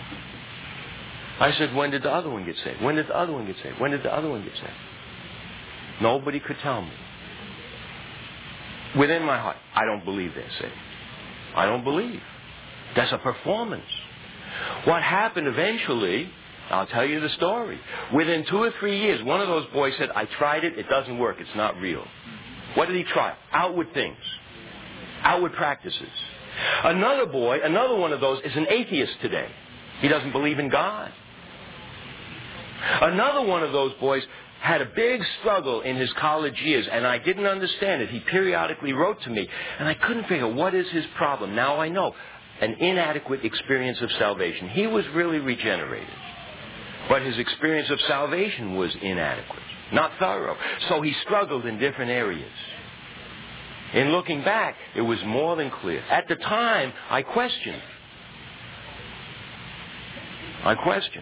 I said, when did the other one get saved? When did the other one get saved? When did the other one get saved? Nobody could tell me. Within my heart, I don't believe they're saved. I don't believe. That's a performance. What happened eventually, I'll tell you the story. Within two or three years, one of those boys said, I tried it, it doesn't work, it's not real. What did he try? Outward things. Outward practices. Another boy, another one of those, is an atheist today. He doesn't believe in God. Another one of those boys had a big struggle in his college years, and I didn't understand it. He periodically wrote to me, and I couldn't figure what is his problem. Now I know. An inadequate experience of salvation. He was really regenerated, but his experience of salvation was inadequate, not thorough. So he struggled in different areas. In looking back, it was more than clear. At the time, I questioned. I questioned.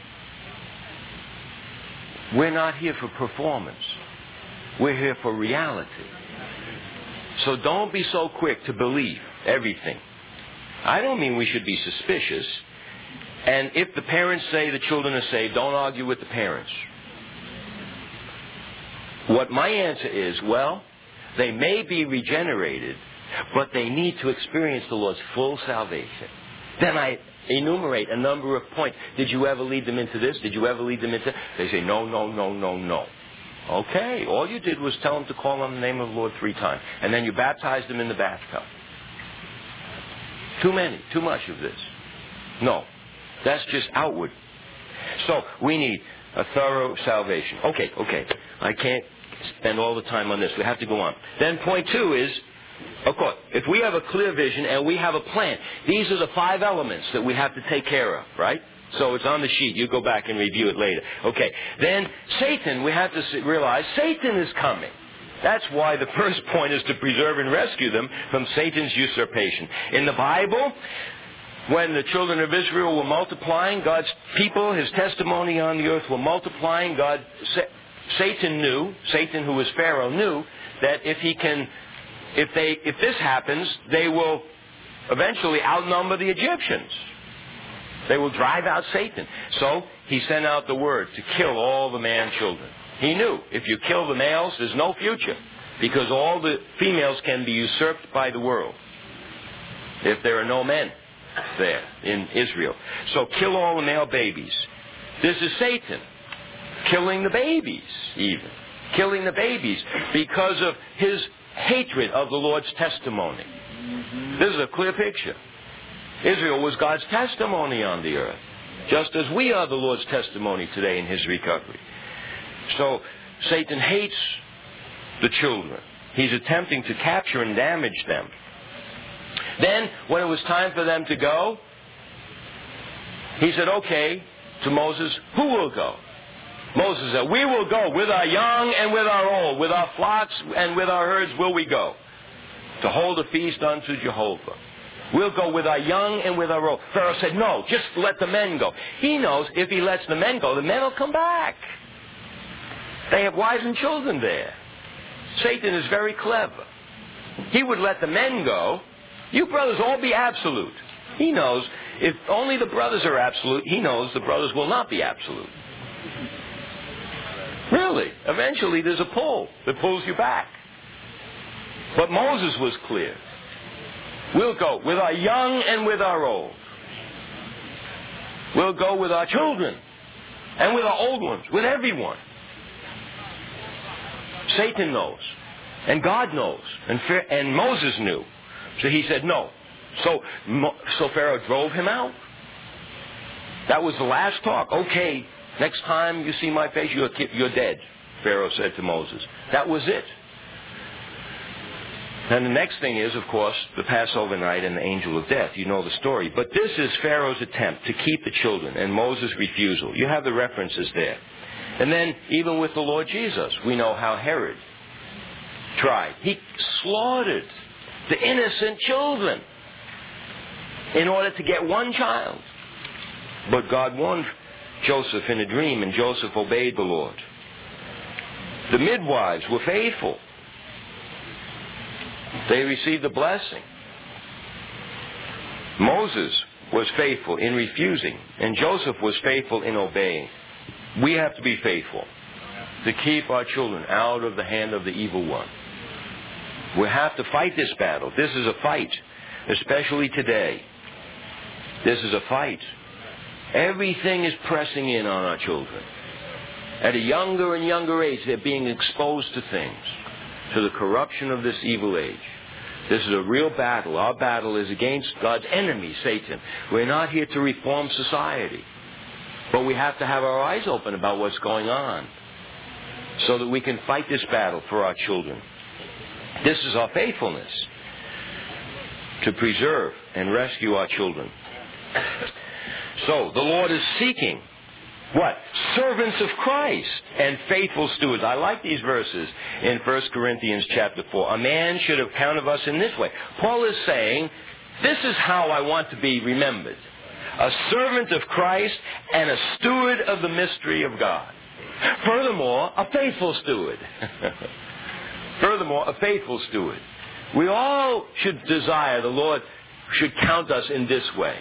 We're not here for performance. We're here for reality. So don't be so quick to believe everything. I don't mean we should be suspicious. And if the parents say the children are saved, don't argue with the parents. What my answer is, well, they may be regenerated, but they need to experience the Lord's full salvation. Then I enumerate a number of points. Did you ever lead them into this? Did you ever lead them into... They say, no, no, no, no, no. Okay, all you did was tell them to call on the name of the Lord three times. And then you baptized them in the bathtub. Too many, too much of this. No, that's just outward. So we need a thorough salvation. Okay, okay. I can't spend all the time on this. We have to go on. Then point two is, of course, if we have a clear vision and we have a plan, these are the five elements that we have to take care of, right? So it's on the sheet. You go back and review it later. Okay. Then Satan, we have to realize Satan is coming. That's why the first point is to preserve and rescue them from Satan's usurpation. In the Bible, when the children of Israel were multiplying, God's people, His testimony on the earth were multiplying, God, Satan knew, Satan who was Pharaoh knew, that if he can, if they, if this happens, they will eventually outnumber the Egyptians. They will drive out Satan. So he sent out the word to kill all the man-children. He knew if you kill the males, there's no future, because all the females can be usurped by the world if there are no men there in Israel. So kill all the male babies. This is Satan killing the babies, even. Killing the babies because of his hatred of the Lord's testimony. This is a clear picture. Israel was God's testimony on the earth, just as we are the Lord's testimony today in His recovery. So Satan hates the children. He's attempting to capture and damage them. Then, when it was time for them to go, he said, okay, to Moses, who will go? Moses said, we will go with our young and with our old, with our flocks and with our herds will we go, to hold a feast unto Jehovah. We'll go with our young and with our old. Pharaoh said, no, just let the men go. He knows if he lets the men go, the men will come back. They have wives and children there. Satan is very clever. He would let the men go. You brothers all be absolute. He knows if only the brothers are absolute, he knows the brothers will not be absolute. Really. Eventually there's a pull that pulls you back. But Moses was clear. We'll go with our young and with our old. We'll go with our children and with our old ones, with everyone. Satan knows, and God knows, and, and Moses knew. So he said no. So, so Pharaoh drove him out. That was the last talk. Okay, next time you see my face, you're, you're dead, Pharaoh said to Moses. That was it. And the next thing is, of course, the Passover night and the angel of death. You know the story. But this is Pharaoh's attempt to keep the children and Moses' refusal. You have the references there. And then, even with the Lord Jesus, we know how Herod tried. He slaughtered the innocent children in order to get one child. But God warned Joseph in a dream, and Joseph obeyed the Lord. The midwives were faithful. They received the blessing. Moses was faithful in refusing, and Joseph was faithful in obeying. We have to be faithful to keep our children out of the hand of the evil one. We have to fight this battle. This is a fight, especially today. This is a fight. Everything is pressing in on our children. At a younger and younger age, they're being exposed to things, to the corruption of this evil age. This is a real battle. Our battle is against God's enemy, Satan. We're not here to reform society. But we have to have our eyes open about what's going on so that we can fight this battle for our children. This is our faithfulness to preserve and rescue our children. So, the Lord is seeking what? Servants of Christ and faithful stewards. I like these verses in First Corinthians chapter four. A man should account of us in this way. Paul is saying, this is how I want to be remembered. A servant of Christ and a steward of the mystery of God. Furthermore, a faithful steward. Furthermore, a faithful steward. We all should desire the Lord should count us in this way.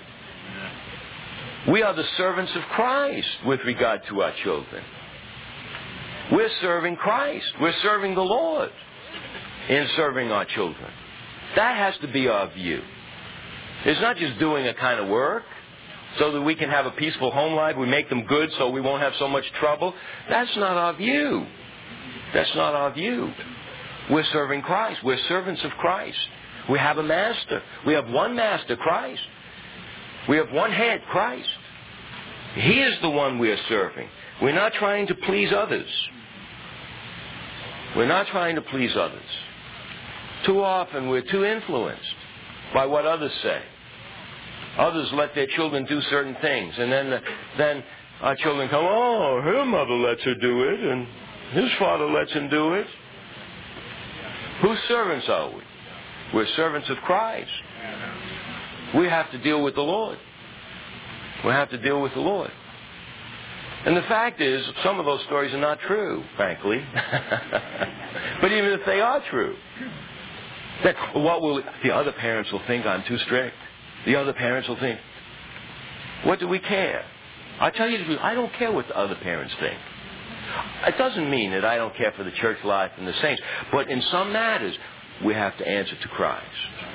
We are the servants of Christ with regard to our children. We're serving Christ. We're serving the Lord in serving our children. That has to be our view. It's not just doing a kind of work so that we can have a peaceful home life. We make them good so we won't have so much trouble. That's not our view. That's not our view. We're serving Christ. We're servants of Christ. We have a master. We have one master, Christ. We have one head, Christ. He is the one we are serving. We're not trying to please others. We're not trying to please others. Too often we're too influenced by what others say. Others let their children do certain things, and then, then our children come, oh, her mother lets her do it, and his father lets him do it. Whose servants are we? We're servants of Christ. We have to deal with the Lord. We have to deal with the Lord. And the fact is, some of those stories are not true, frankly. But even if they are true, then what will the other parents will think I'm too strict. The other parents will think, what do we care? I tell you the truth, I don't care what the other parents think. It doesn't mean that I don't care for the church life and the saints, but in some matters, we have to answer to Christ.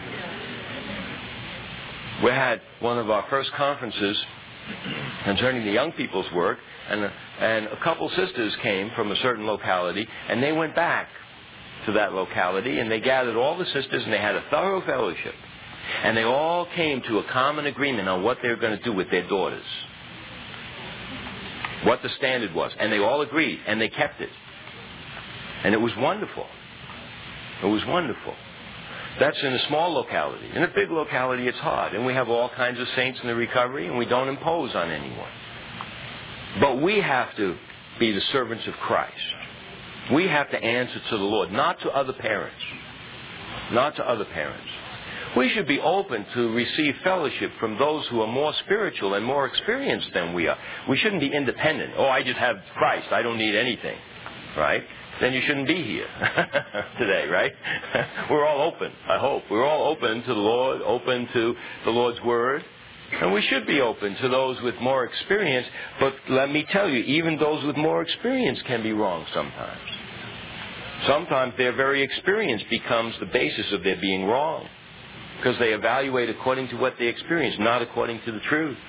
We had one of our first conferences concerning the young people's work, and a, and a couple sisters came from a certain locality, and they went back to that locality, and they gathered all the sisters, and they had a thorough fellowship. And they all came to a common agreement on what they were going to do with their daughters. What the standard was. And they all agreed, and they kept it. And it was wonderful. It was wonderful. That's in a small locality. In a big locality, it's hard. And we have all kinds of saints in the recovery, and we don't impose on anyone. But we have to be the servants of Christ. We have to answer to the Lord, not to other parents. Not to other parents. We should be open to receive fellowship from those who are more spiritual and more experienced than we are. We shouldn't be independent. Oh, I just have Christ. I don't need anything. Right? Then you shouldn't be here today, right? We're all open, I hope. We're all open to the Lord, open to the Lord's Word. And we should be open to those with more experience. But let me tell you, even those with more experience can be wrong sometimes. Sometimes their very experience becomes the basis of their being wrong. Because they evaluate according to what they experience, not according to the truth.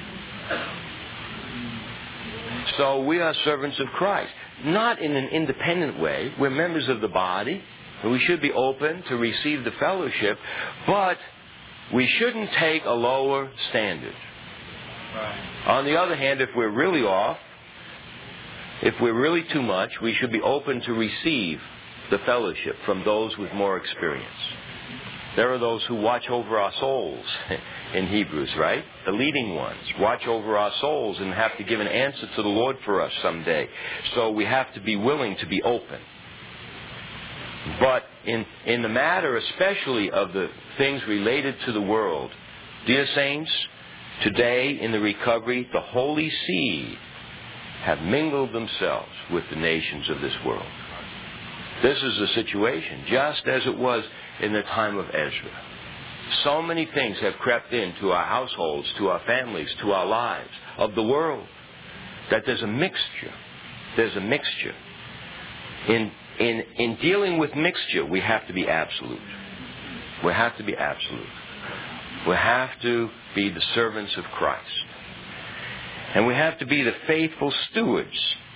So we are servants of Christ. Not in an independent way. We're members of the body. And we should be open to receive the fellowship. But we shouldn't take a lower standard. Right. On the other hand, if we're really off, if we're really too much, we should be open to receive the fellowship from those with more experience. There are those who watch over our souls in Hebrews, right? The leading ones watch over our souls and have to give an answer to the Lord for us someday. So we have to be willing to be open. But in, in the matter especially of the things related to the world, dear saints, today in the recovery, the Holy See have mingled themselves with the nations of this world. This is the situation, just as it was in the time of Ezra. So many things have crept into our households, to our families, to our lives of the world, that there's a mixture. There's a mixture. In, in, in dealing with mixture, we have to be absolute. We have to be absolute. We have to be the servants of Christ. And we have to be the faithful stewards.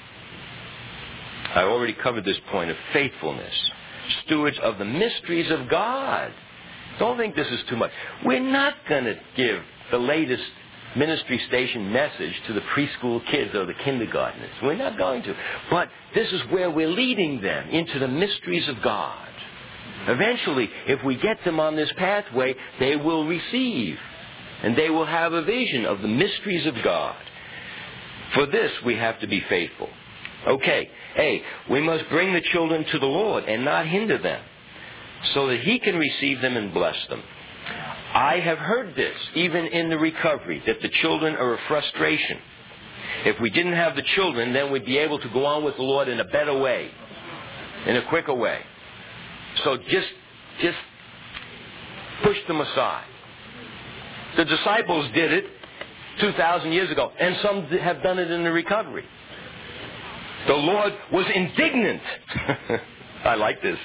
I already covered this point of faithfulness. Stewards of the mysteries of God. Don't think this is too much. We're not going to give the latest ministry station message to the preschool kids or the kindergartners. We're not going to. But this is where we're leading them into the mysteries of God. Eventually, if we get them on this pathway, they will receive. And they will have a vision of the mysteries of God. For this, we have to be faithful. Okay, A, we must bring the children to the Lord and not hinder them, so that He can receive them and bless them. I have heard this, even in the recovery, that the children are a frustration. If we didn't have the children, then we'd be able to go on with the Lord in a better way, in a quicker way. So just, just push them aside. The disciples did it two thousand years ago, and some have done it in the recovery. The Lord was indignant. I like this.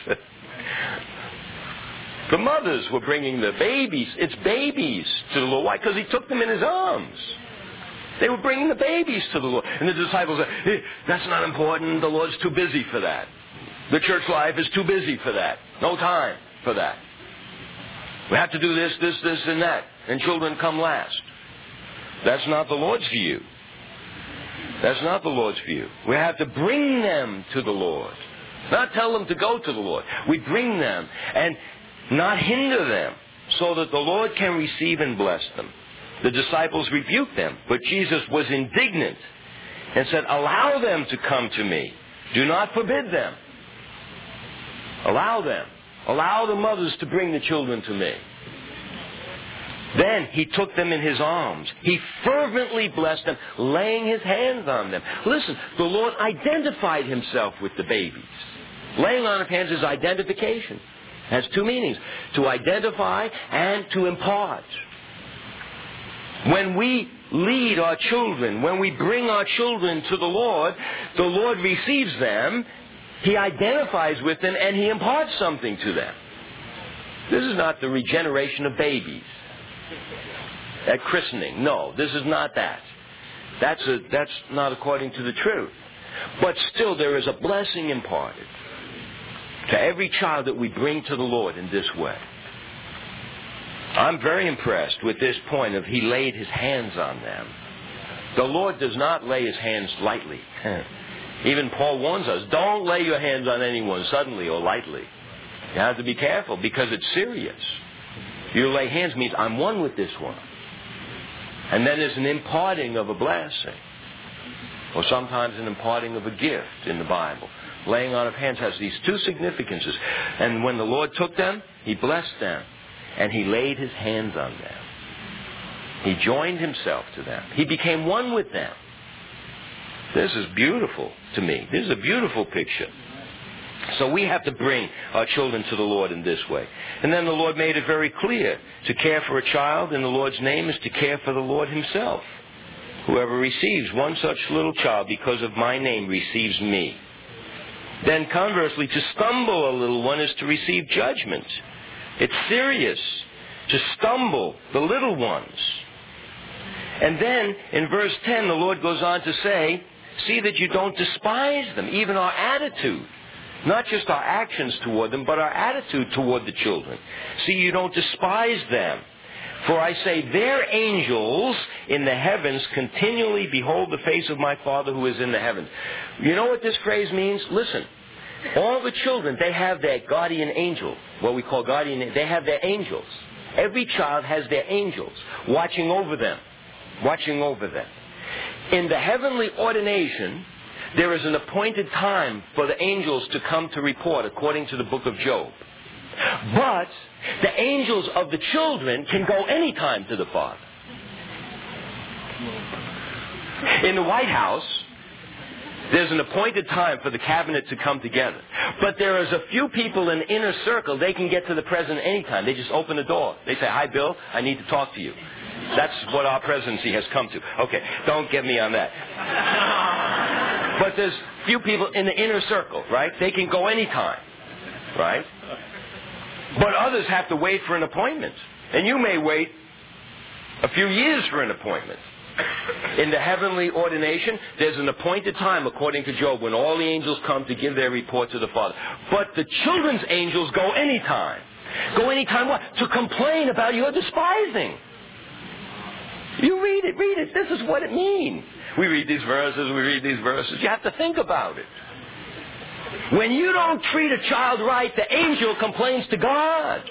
The mothers were bringing the babies, it's babies, to the Lord. Why? Because He took them in His arms. They were bringing the babies to the Lord. And the disciples said, hey, that's not important. The Lord's too busy for that. The church life is too busy for that. No time for that. We have to do this, this, this, and that. And children come last. That's not the Lord's view. That's not the Lord's view. We have to bring them to the Lord. Not tell them to go to the Lord. We bring them and not hinder them so that the Lord can receive and bless them. The disciples rebuked them, but Jesus was indignant and said, allow them to come to me. Do not forbid them. Allow them. Allow the mothers to bring the children to me. Then He took them in His arms. He fervently blessed them, laying His hands on them. Listen, the Lord identified Himself with the babies. Laying on of hands is identification. It has two meanings: to identify and to impart. When we lead our children, when we bring our children to the Lord, the Lord receives them, He identifies with them, and He imparts something to them. This is not the regeneration of babies at christening. No, this is not that. That's, a, that's not according to the truth. But still, there is a blessing imparted to every child that we bring to the Lord in this way. I'm very impressed with this point of He laid His hands on them. The Lord does not lay His hands lightly. Even Paul warns us, don't lay your hands on anyone suddenly or lightly. You have to be careful because it's serious. You lay hands means I'm one with this one. And then there's an imparting of a blessing. Or sometimes an imparting of a gift in the Bible. Laying on of hands has these two significances. And when the Lord took them, He blessed them. And He laid His hands on them. He joined Himself to them. He became one with them. This is beautiful to me. This is a beautiful picture. So we have to bring our children to the Lord in this way. And then the Lord made it very clear. To care for a child in the Lord's name is to care for the Lord Himself. Whoever receives one such little child because of my name receives me. Then conversely, to stumble a little one is to receive judgment. It's serious to stumble the little ones. And then in verse ten, the Lord goes on to say, see that you don't despise them, even our attitude. Not just our actions toward them, but our attitude toward the children. See, you don't despise them. For I say, their angels in the heavens continually behold the face of my Father who is in the heavens. You know what this phrase means? Listen, All the children, they have their guardian angel, what we call guardian, they have their angels. Every child has their angels watching over them, watching over them. In the heavenly ordination, there is an appointed time for the angels to come to report, according to the book of Job. But the angels of the children can go anytime to the Father. In the White House, there's an appointed time for the cabinet to come together. But there is a few people in the inner circle, they can get to the president anytime. They just open the door. They say, "Hi, Bill, I need to talk to you." That's what our presidency has come to. Okay, don't get me on that. But there's few people in the inner circle, right? They can go anytime, right? But others have to wait for an appointment. And you may wait a few years for an appointment. In the heavenly ordination, there's an appointed time, according to Job, when all the angels come to give their report to the Father. But the children's angels go anytime. Go anytime what? To complain about your despising. You read it, read it. This is what it means. We read these verses, we read these verses. You have to think about it. When you don't treat a child right, the angel complains to God.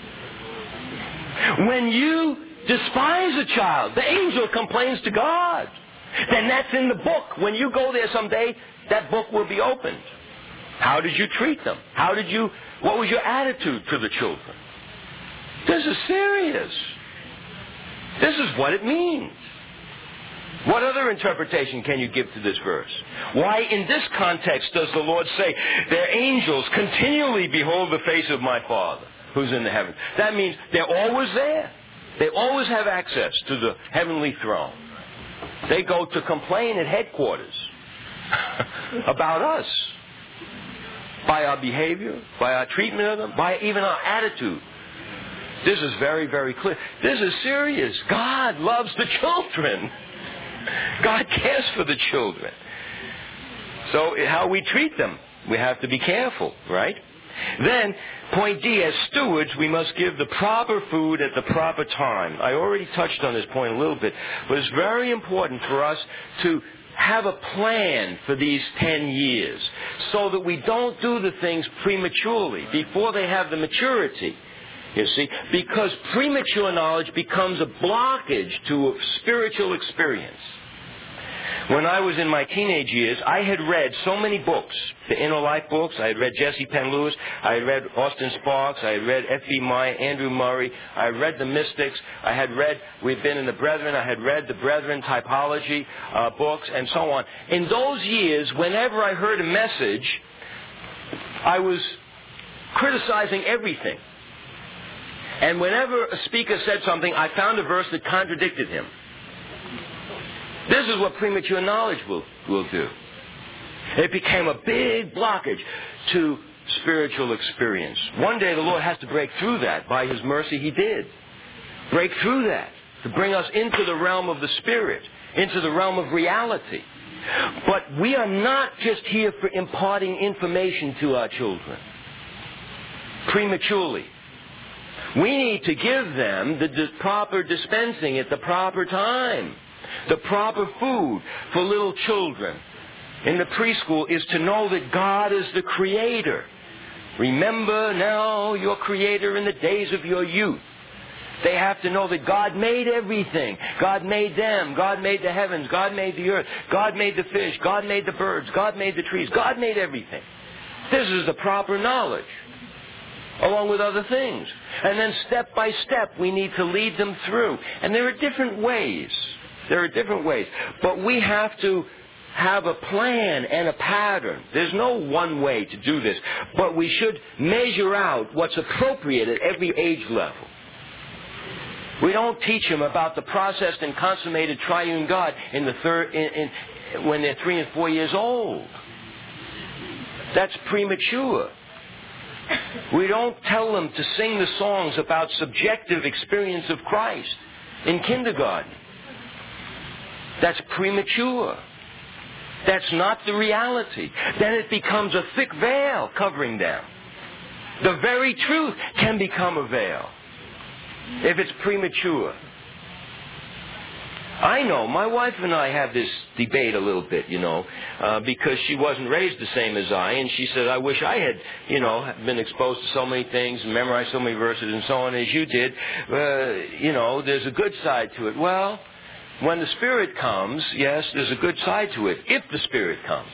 When you despise a child, the angel complains to God. Then that's in the book. When you go there someday, that book will be opened. How did you treat them? How did you, what was your attitude to the children? This is serious. This is what it means. What other interpretation can you give to this verse? Why in this context does the Lord say, their angels continually behold the face of my Father who's in the heavens? That means they're always there. They always have access to the heavenly throne. They go to complain at headquarters about us. By our behavior, by our treatment of them, by even our attitude. This is very, very clear. This is serious. God loves the children. God cares for the children. So how we treat them, we have to be careful, right? Then, point D, as stewards, we must give the proper food at the proper time. I already touched on this point a little bit, but it's very important for us to have a plan for these ten years so that we don't do the things prematurely, before they have the maturity. You see, because premature knowledge becomes a blockage to a spiritual experience. When I was in my teenage years, I had read so many books. The Inner Life books. I had read Jesse Penn Lewis. I had read Austin Sparks. I had read F B Meyer, Andrew Murray. I had read the Mystics. I had read, we've been in the Brethren. I had read the Brethren typology uh, books and so on. In those years, whenever I heard a message, I was criticizing everything. And whenever a speaker said something, I found a verse that contradicted him. This is what premature knowledge will, will do. It became a big blockage to spiritual experience. One day the Lord has to break through that. By His mercy, He did. Break through that to bring us into the realm of the Spirit, into the realm of reality. But we are not just here for imparting information to our children prematurely. We need to give them the di- proper dispensing at the proper time. The proper food for little children in the preschool is to know that God is the Creator. Remember now your Creator in the days of your youth. They have to know that God made everything. God made them. God made the heavens. God made the earth. God made the fish. God made the birds. God made the trees. God made everything. This is the proper knowledge, along with other things. And then step by step, we need to lead them through. And there are different ways. There are different ways. But we have to have a plan and a pattern. There's no one way to do this. But we should measure out what's appropriate at every age level. We don't teach them about the processed and consummated triune God in the third, in, in, when they're three and four years old. That's premature. We don't tell them to sing the songs about subjective experience of Christ in kindergarten. That's premature. That's not the reality. Then it becomes a thick veil covering them. The very truth can become a veil if it's premature. I know. My wife and I have this debate a little bit, you know, uh, because she wasn't raised the same as I, and she said, I wish I had, you know, been exposed to so many things and memorized so many verses and so on as you did. Uh, you know, there's a good side to it. Well, when the Spirit comes, yes, there's a good side to it, if the Spirit comes.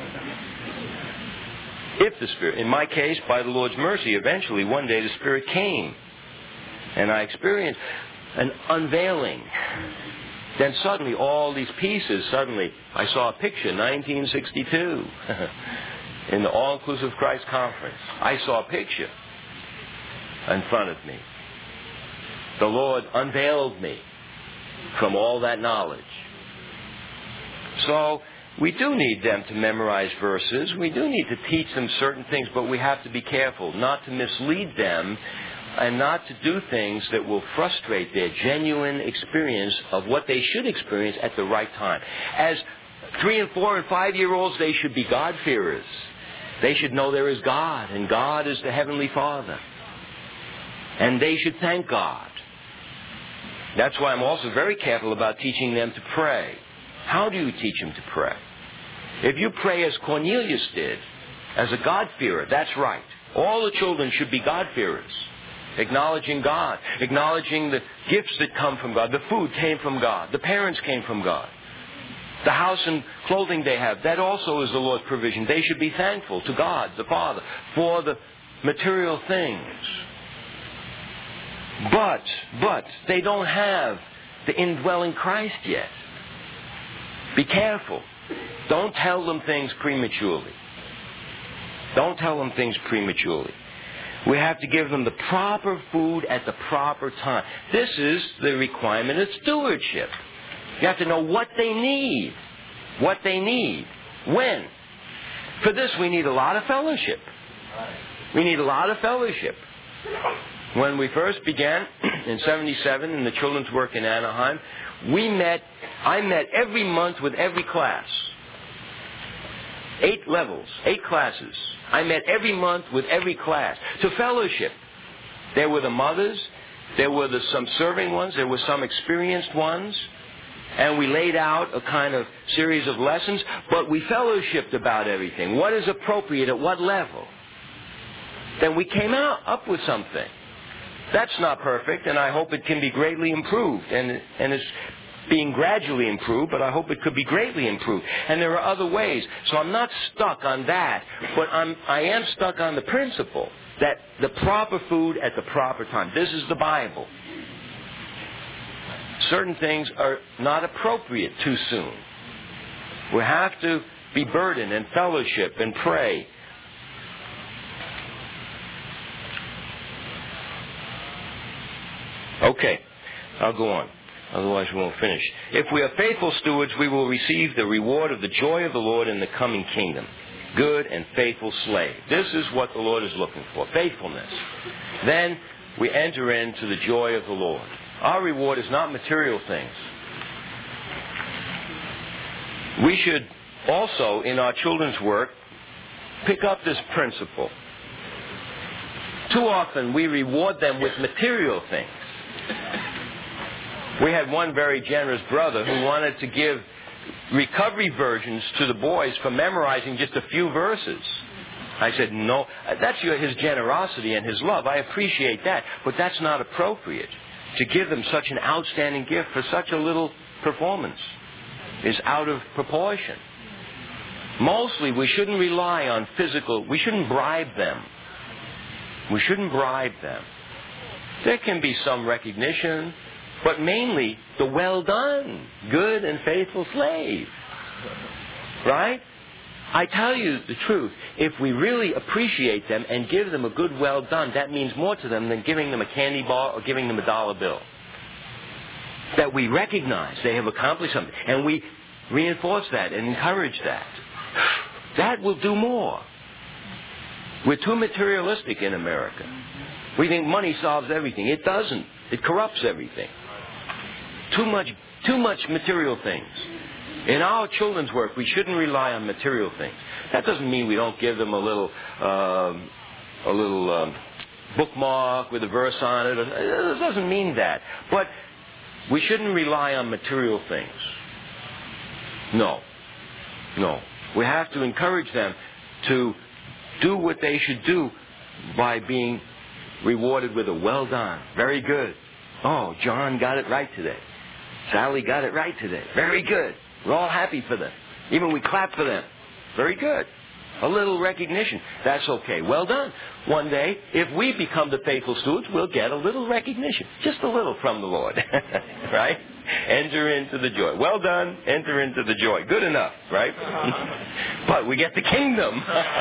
If the Spirit, in my case, by the Lord's mercy, eventually, one day the Spirit came, and I experienced an unveiling. Then suddenly, all these pieces, suddenly, I saw a picture, nineteen sixty-two, in the All-Inclusive Christ Conference. I saw a picture in front of me. The Lord unveiled me from all that knowledge. So, we do need them to memorize verses. We do need to teach them certain things, but we have to be careful not to mislead them and not to do things that will frustrate their genuine experience of what they should experience at the right time. As three and four and five-year-olds, they should be God-fearers. They should know there is God, and God is the Heavenly Father. And they should thank God. That's why I'm also very careful about teaching them to pray. How do you teach them to pray? If you pray as Cornelius did, as a God-fearer, that's right. All the children should be God-fearers. Acknowledging God, acknowledging the gifts that come from God. The food came from God. The parents came from God. The house and clothing they have, that also is the Lord's provision. They should be thankful to God, the Father, for the material things. But, but, they don't have the indwelling Christ yet. Be careful. Don't tell them things prematurely. Don't tell them things prematurely. We have to give them the proper food at the proper time. This is the requirement of stewardship. You have to know what they need. What they need. When. For this, we need a lot of fellowship. We need a lot of fellowship. When we first began in seventy-seven in the children's work in Anaheim, we met, I met every month with every class. Eight levels, eight classes. I met every month with every class to fellowship. There were the mothers, there were the, some serving ones, there were some experienced ones, and we laid out a kind of series of lessons, but we fellowshipped about everything. What is appropriate at what level? Then we came out up with something. That's not perfect, and I hope it can be greatly improved, and, and it's being gradually improved, but I hope it could be greatly improved. And there are other ways. So I'm not stuck on that, but I'm, I am stuck on the principle that the proper food at the proper time. This is the Bible. Certain things are not appropriate too soon. We have to be burdened and fellowship and pray. Okay, I'll go on. Otherwise we won't finish. If we are faithful stewards, we will receive the reward of the joy of the Lord in the coming kingdom. Good and faithful slave. This is what the Lord is looking for. Faithfulness. Then we enter into the joy of the Lord. Our reward is not material things. We should also, in our children's work, pick up this principle. Too often we reward them with material things. We had one very generous brother who wanted to give recovery versions to the boys for memorizing just a few verses. I said, no, that's your, his generosity and his love. I appreciate that, but that's not appropriate. To give them such an outstanding gift for such a little performance is out of proportion. Mostly, we shouldn't rely on physical, we shouldn't bribe them. We shouldn't bribe them. There can be some recognition, but mainly the well done, good and faithful slave. Right? I tell you the truth, if we really appreciate them and give them a good well done, that means more to them than giving them a candy bar or giving them a dollar bill. That we recognize they have accomplished something, and we reinforce that and encourage that. That will do more. We're too materialistic in America. We think money solves everything. It doesn't. It corrupts everything. Too much, too much material things. In our children's work, we shouldn't rely on material things. That doesn't mean we don't give them a little, um, a little um, bookmark with a verse on it. It doesn't mean that. But We shouldn't rely on material things. No. No. We have to encourage them to do what they should do by being rewarded with a well done. Very good. Oh, John got it right today. Sally got it right today. Very good. We're all happy for them. Even we clap for them. Very good. A little recognition. That's okay. Well done. One day, if we become the faithful stewards, we'll get a little recognition. Just a little from the Lord. Right? Enter into the joy. Well done. Enter into the joy. Good enough, right? But we get the kingdom.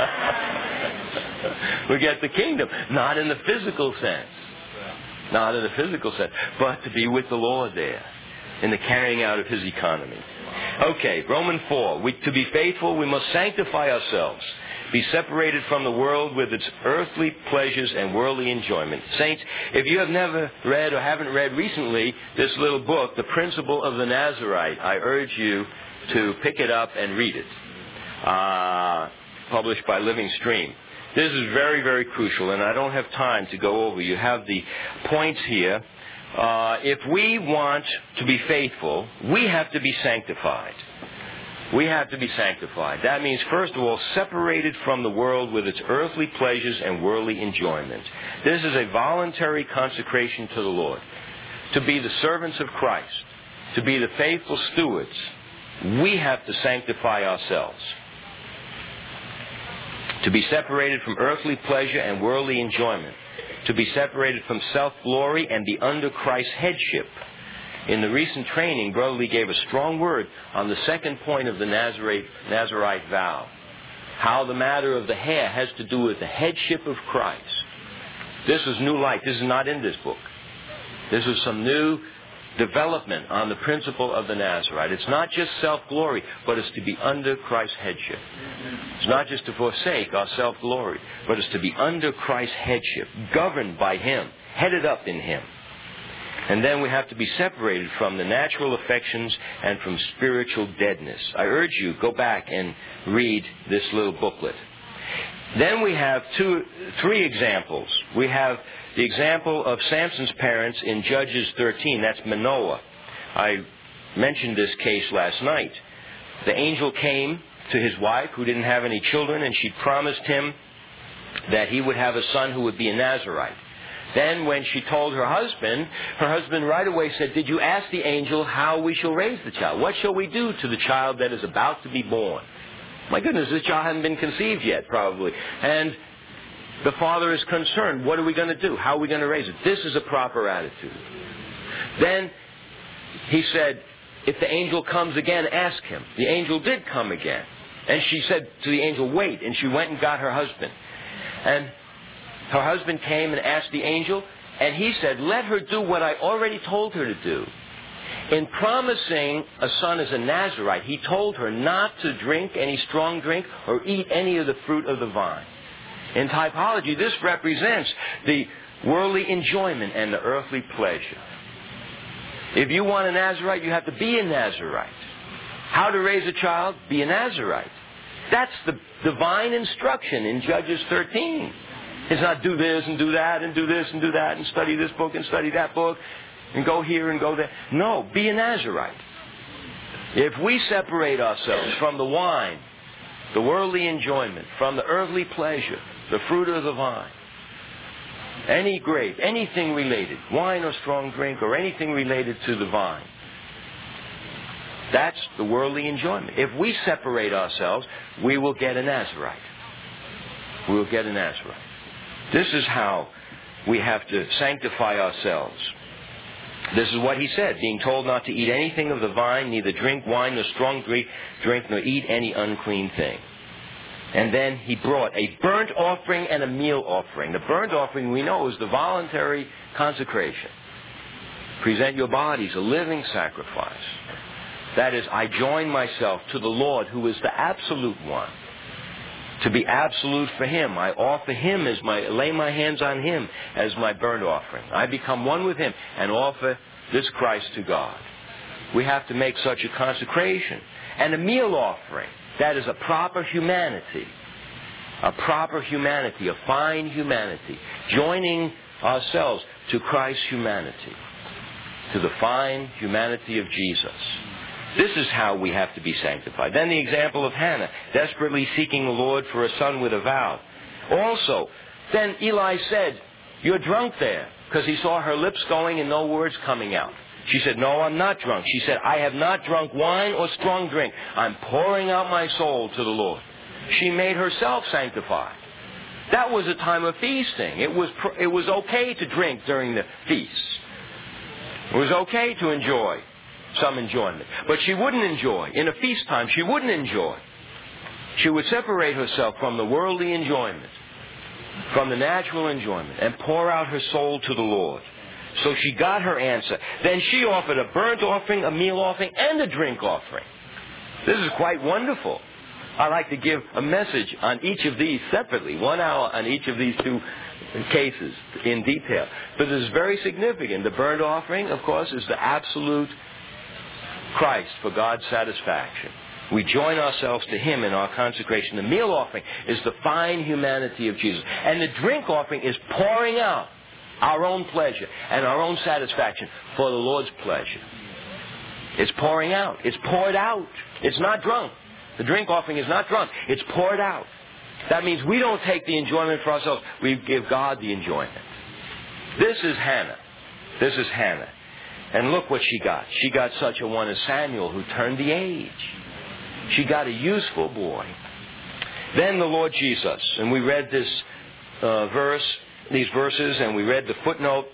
We get the kingdom. Not in the physical sense. Not in the physical sense. But to be with the Lord there. In the carrying out of His economy. Okay, Romans four. We, to be faithful, we must sanctify ourselves. Be separated from the world with its earthly pleasures and worldly enjoyment. Saints, if you have never read or haven't read recently this little book, The Principle of the Nazarite, I urge you to pick it up and read it. Uh, published by Living Stream. This is very, very crucial, and I don't have time to go over. You have the points here. Uh, if we want to be faithful, we have to be sanctified. We have to be sanctified. That means, first of all, separated from the world with its earthly pleasures and worldly enjoyment. This is a voluntary consecration to the Lord. To be the servants of Christ, to be the faithful stewards, we have to sanctify ourselves. To be separated from earthly pleasure and worldly enjoyment. To be separated from self-glory and be under Christ's headship. In the recent training, Brother Lee gave a strong word on the second point of the Nazarite, Nazarite vow. How the matter of the hair has to do with the headship of Christ. This is new light. This is not in this book. This is some new development on the principle of the Nazarite. It's not just self-glory, but it's to be under Christ's headship. It's not just to forsake our self-glory, but it's to be under Christ's headship, governed by Him, headed up in Him. And then we have to be separated from the natural affections and from spiritual deadness. I urge you, go back and read this little booklet. Then we have two, three examples. We have the example of Samson's parents in Judges thirteen. That's Manoah. I mentioned this case last night. The angel came to his wife who didn't have any children, and she promised him that he would have a son who would be a Nazarite. Then when she told her husband, her husband right away said, "Did you ask the angel how we shall raise the child? What shall we do to the child that is about to be born?" My goodness, this child hadn't been conceived yet, probably. And the father is concerned. What are we going to do? How are we going to raise it? This is a proper attitude. Then he said, if the angel comes again, ask him. The angel did come again. And she said to the angel, wait. And she went and got her husband. And her husband came and asked the angel, and he said, let her do what I already told her to do. In promising a son as a Nazarite, he told her not to drink any strong drink or eat any of the fruit of the vine. In typology, this represents the worldly enjoyment and the earthly pleasure. If you want a Nazarite, you have to be a Nazarite. How to raise a child? Be a Nazarite. That's the divine instruction in Judges thirteen. It's not do this and do that and do this and do that and study this book and study that book and go here and go there. No, be a Nazarite. If we separate ourselves from the wine, the worldly enjoyment, from the earthly pleasure, the fruit of the vine, any grape, anything related, wine or strong drink or anything related to the vine, that's the worldly enjoyment. If we separate ourselves, we will get a Nazarite. We will get a Nazarite. This is how we have to sanctify ourselves. This is what he said, being told not to eat anything of the vine, neither drink wine nor strong drink, drink nor eat any unclean thing. And then he brought a burnt offering and a meal offering. The burnt offering, we know, is the voluntary consecration. Present your bodies a living sacrifice. That is, I join myself to the Lord, who is the absolute one. To be absolute for Him. I offer Him as my, lay my hands on Him as my burnt offering. I become one with Him and offer this Christ to God. We have to make such a consecration. And a meal offering, that is a proper humanity. A proper humanity, a fine humanity. Joining ourselves to Christ's humanity. to the fine humanity of Jesus. This is how we have to be sanctified. Then the example of Hannah, desperately seeking the Lord for a son with a vow. Also, then Eli said, "You're drunk there," because he saw her lips going and no words coming out. She said, "No, I'm not drunk." She said, "I have not drunk wine or strong drink. I'm pouring out my soul to the Lord." She made herself sanctified. That was a time of feasting. It was, it was okay to drink during the feast. It was okay to enjoy some enjoyment. But she wouldn't enjoy. In a feast time, she wouldn't enjoy. She would separate herself from the worldly enjoyment, from the natural enjoyment, and pour out her soul to the Lord. So she got her answer. Then she offered a burnt offering, a meal offering, and a drink offering. This is quite wonderful. I like to give a message on each of these separately, one hour on each of these two cases in detail. But this is very significant. The burnt offering, of course, is the absolute Christ for God's satisfaction. We join ourselves to Him in our consecration. The meal offering is the fine humanity of Jesus. And the drink offering is pouring out our own pleasure and our own satisfaction for the Lord's pleasure. It's pouring out. It's poured out. It's not drunk. The drink offering is not drunk. It's poured out. That means we don't take the enjoyment for ourselves. We give God the enjoyment. This is Hannah. This is Hannah. And look what she got. She got such a one as Samuel, who turned the age. She got a useful boy. Then the Lord Jesus. And we read this uh, verse, these verses, and we read the footnote.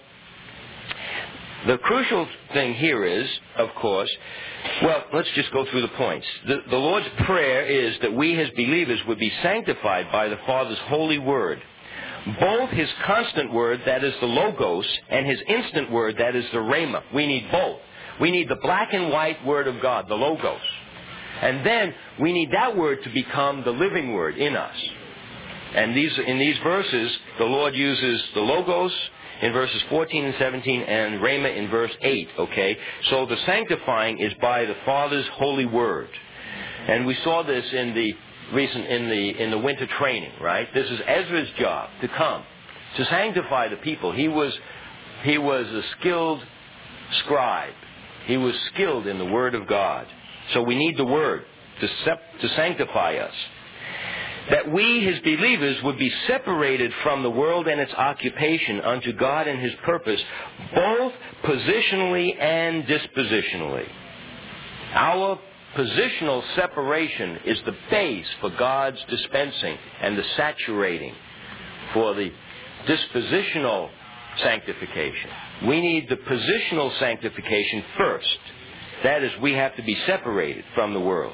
The crucial thing here is, of course, well, let's just go through the points. The, the Lord's prayer is that we as believers would be sanctified by the Father's holy word. Both His constant word, that is the Logos, and His instant word, that is the Rhema. We need both. We need the black and white word of God, the Logos. And then we need that word to become the living word in us. And these, in these verses, the Lord uses the Logos in verses fourteen and seventeen, and Rhema in verse eight, okay? So the sanctifying is by the Father's holy word. And we saw this in the recent, in the, in the winter training, right? This is Ezra's job, to come, to sanctify the people. He was, he was a skilled scribe. He was skilled in the word of God. So we need the word to, sep- to sanctify us. That we, His believers, would be separated from the world and its occupation unto God and His purpose, both positionally and dispositionally. Our positional separation is the base for God's dispensing and the saturating for the dispositional sanctification. We need the positional sanctification first. That is, we have to be separated from the world.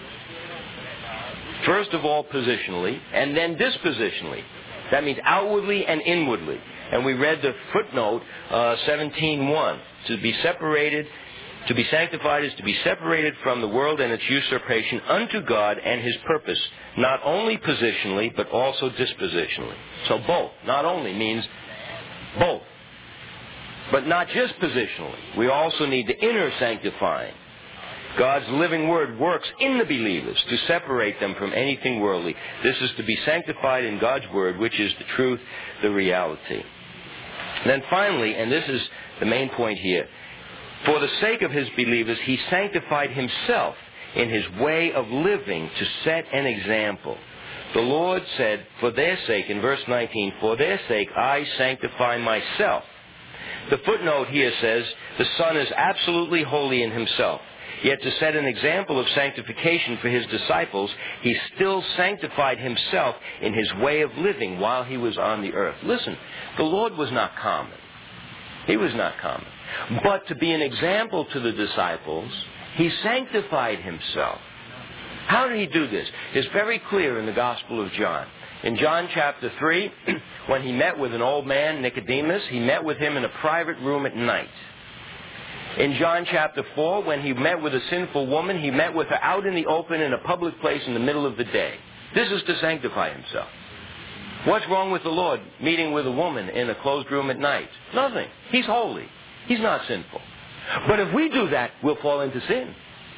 First of all, positionally, and then dispositionally. That means outwardly and inwardly. And we read the footnote, uh, seventeen one. To be separated, to be sanctified is to be separated from the world and its usurpation unto God and His purpose. Not only positionally, but also dispositionally. So both. Not only means both. But not just positionally. We also need the inner sanctifying. God's living word works in the believers to separate them from anything worldly. This is to be sanctified in God's word, which is the truth, the reality. And then finally, and this is the main point here, for the sake of His believers, He sanctified Himself in His way of living to set an example. The Lord said, for their sake, in verse nineteen, for their sake I sanctify myself. The footnote here says, the Son is absolutely holy in Himself. Yet to set an example of sanctification for His disciples, He still sanctified Himself in His way of living while He was on the earth. Listen, the Lord was not common. He was not common. But to be an example to the disciples, He sanctified Himself. How did He do this? It's very clear in the Gospel of John. In John chapter three, when He met with an old man, Nicodemus, He met with him in a private room at night. In John chapter four, when He met with a sinful woman, He met with her out in the open in a public place in the middle of the day. This is to sanctify Himself. What's wrong with the Lord meeting with a woman in a closed room at night? Nothing. He's holy. He's not sinful. But if we do that, we'll fall into sin.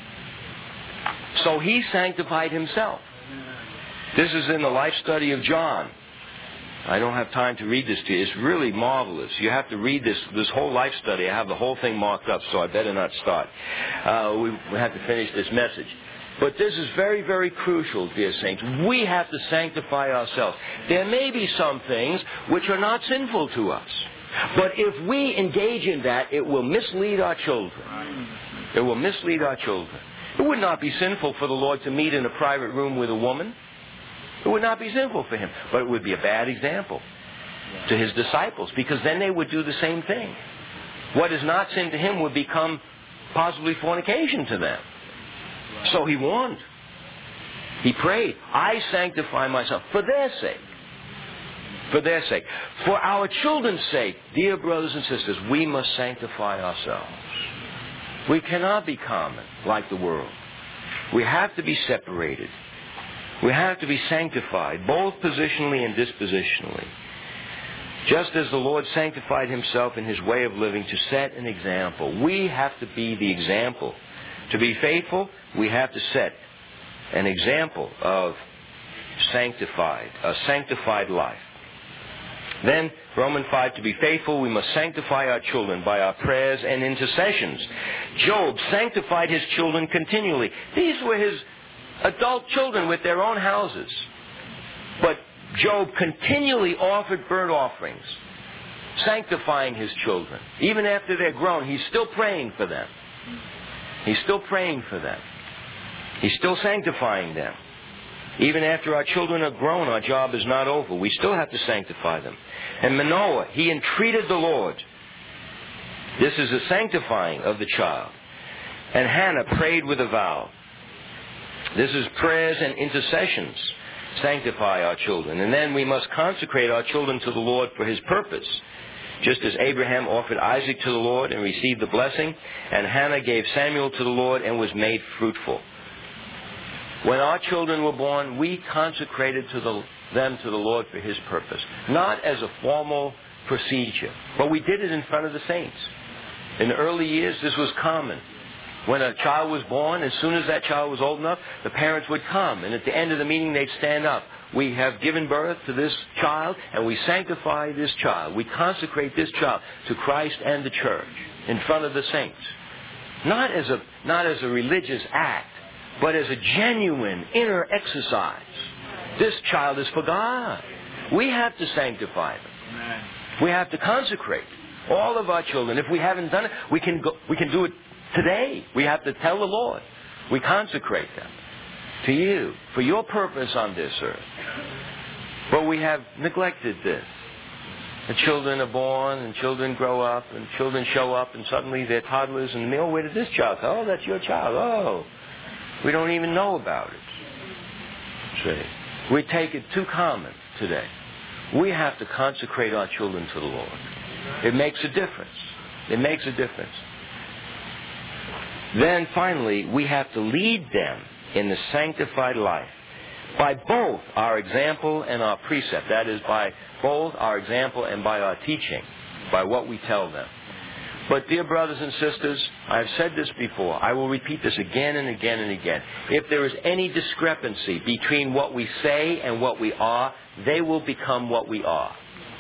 So He sanctified Himself. This is in the life study of John. I don't have time to read this to you. It's really marvelous. You have to read this this whole life study. I have the whole thing marked up, so I better not start. Uh, we, we have to finish this message. But this is very, very crucial, dear saints. We have to sanctify ourselves. There may be some things which are not sinful to us. But if we engage in that, it will mislead our children. It will mislead our children. It would not be sinful for the Lord to meet in a private room with a woman. It would not be sinful for him. But it would be a bad example to his disciples, because then they would do the same thing. What is not sin to him would become possibly fornication to them. So he warned. He prayed, I sanctify myself for their sake. For their sake. For our children's sake, dear brothers and sisters, we must sanctify ourselves. We cannot be common like the world. We have to be separated. We have to be sanctified, both positionally and dispositionally. Just as the Lord sanctified himself in his way of living to set an example, we have to be the example. To be faithful, we have to set an example of sanctified, a sanctified life. Then, Romans five, to be faithful, we must sanctify our children by our prayers and intercessions. Job sanctified his children continually. These were his adult children with their own houses. But Job continually offered burnt offerings, sanctifying his children. Even after they're grown, he's still praying for them. He's still praying for them. He's still sanctifying them. Even after our children are grown, our job is not over. We still have to sanctify them. And Manoah, he entreated the Lord. This is a sanctifying of the child. And Hannah prayed with a vow. This is prayers and intercessions. Sanctify our children. And then we must consecrate our children to the Lord for his purpose. Just as Abraham offered Isaac to the Lord and received the blessing, and Hannah gave Samuel to the Lord and was made fruitful. When our children were born, we consecrated to the, them to the Lord for his purpose. Not as a formal procedure, but we did it in front of the saints. In the early years, this was common. When a child was born, as soon as that child was old enough, the parents would come. And at the end of the meeting, they'd stand up. We have given birth to this child, and we sanctify this child. We consecrate this child to Christ and the church in front of the saints. Not as a, not as a religious act, but as a genuine inner exercise. This child is for God. We have to sanctify them. Amen. We have to consecrate all of our children. If we haven't done it, we can go, we can do it today. We have to tell the Lord. We consecrate them to you for your purpose on this earth. But we have neglected this. The children are born, and children grow up, and children show up, and suddenly they're toddlers, and oh, where did this child come? Oh, that's your child. Oh. We don't even know about it. See? We take it too common today. We have to consecrate our children to the Lord. It makes a difference. It makes a difference. Then finally, we have to lead them in the sanctified life by both our example and our precept. That is, by both our example and by our teaching, by what we tell them. But dear brothers and sisters, I've said this before. I will repeat this again and again and again. If there is any discrepancy between what we say and what we are, they will become what we are.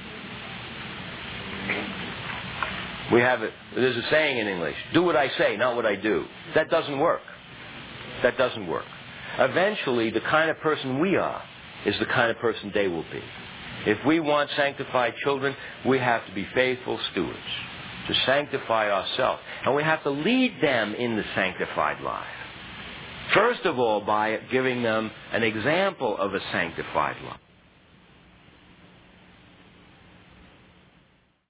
We have it. There's a saying in English, do what I say, not what I do. That doesn't work. That doesn't work. Eventually, the kind of person we are is the kind of person they will be. If we want sanctified children, we have to be faithful stewards, to sanctify ourselves. And we have to lead them in the sanctified life. First of all, by giving them an example of a sanctified life.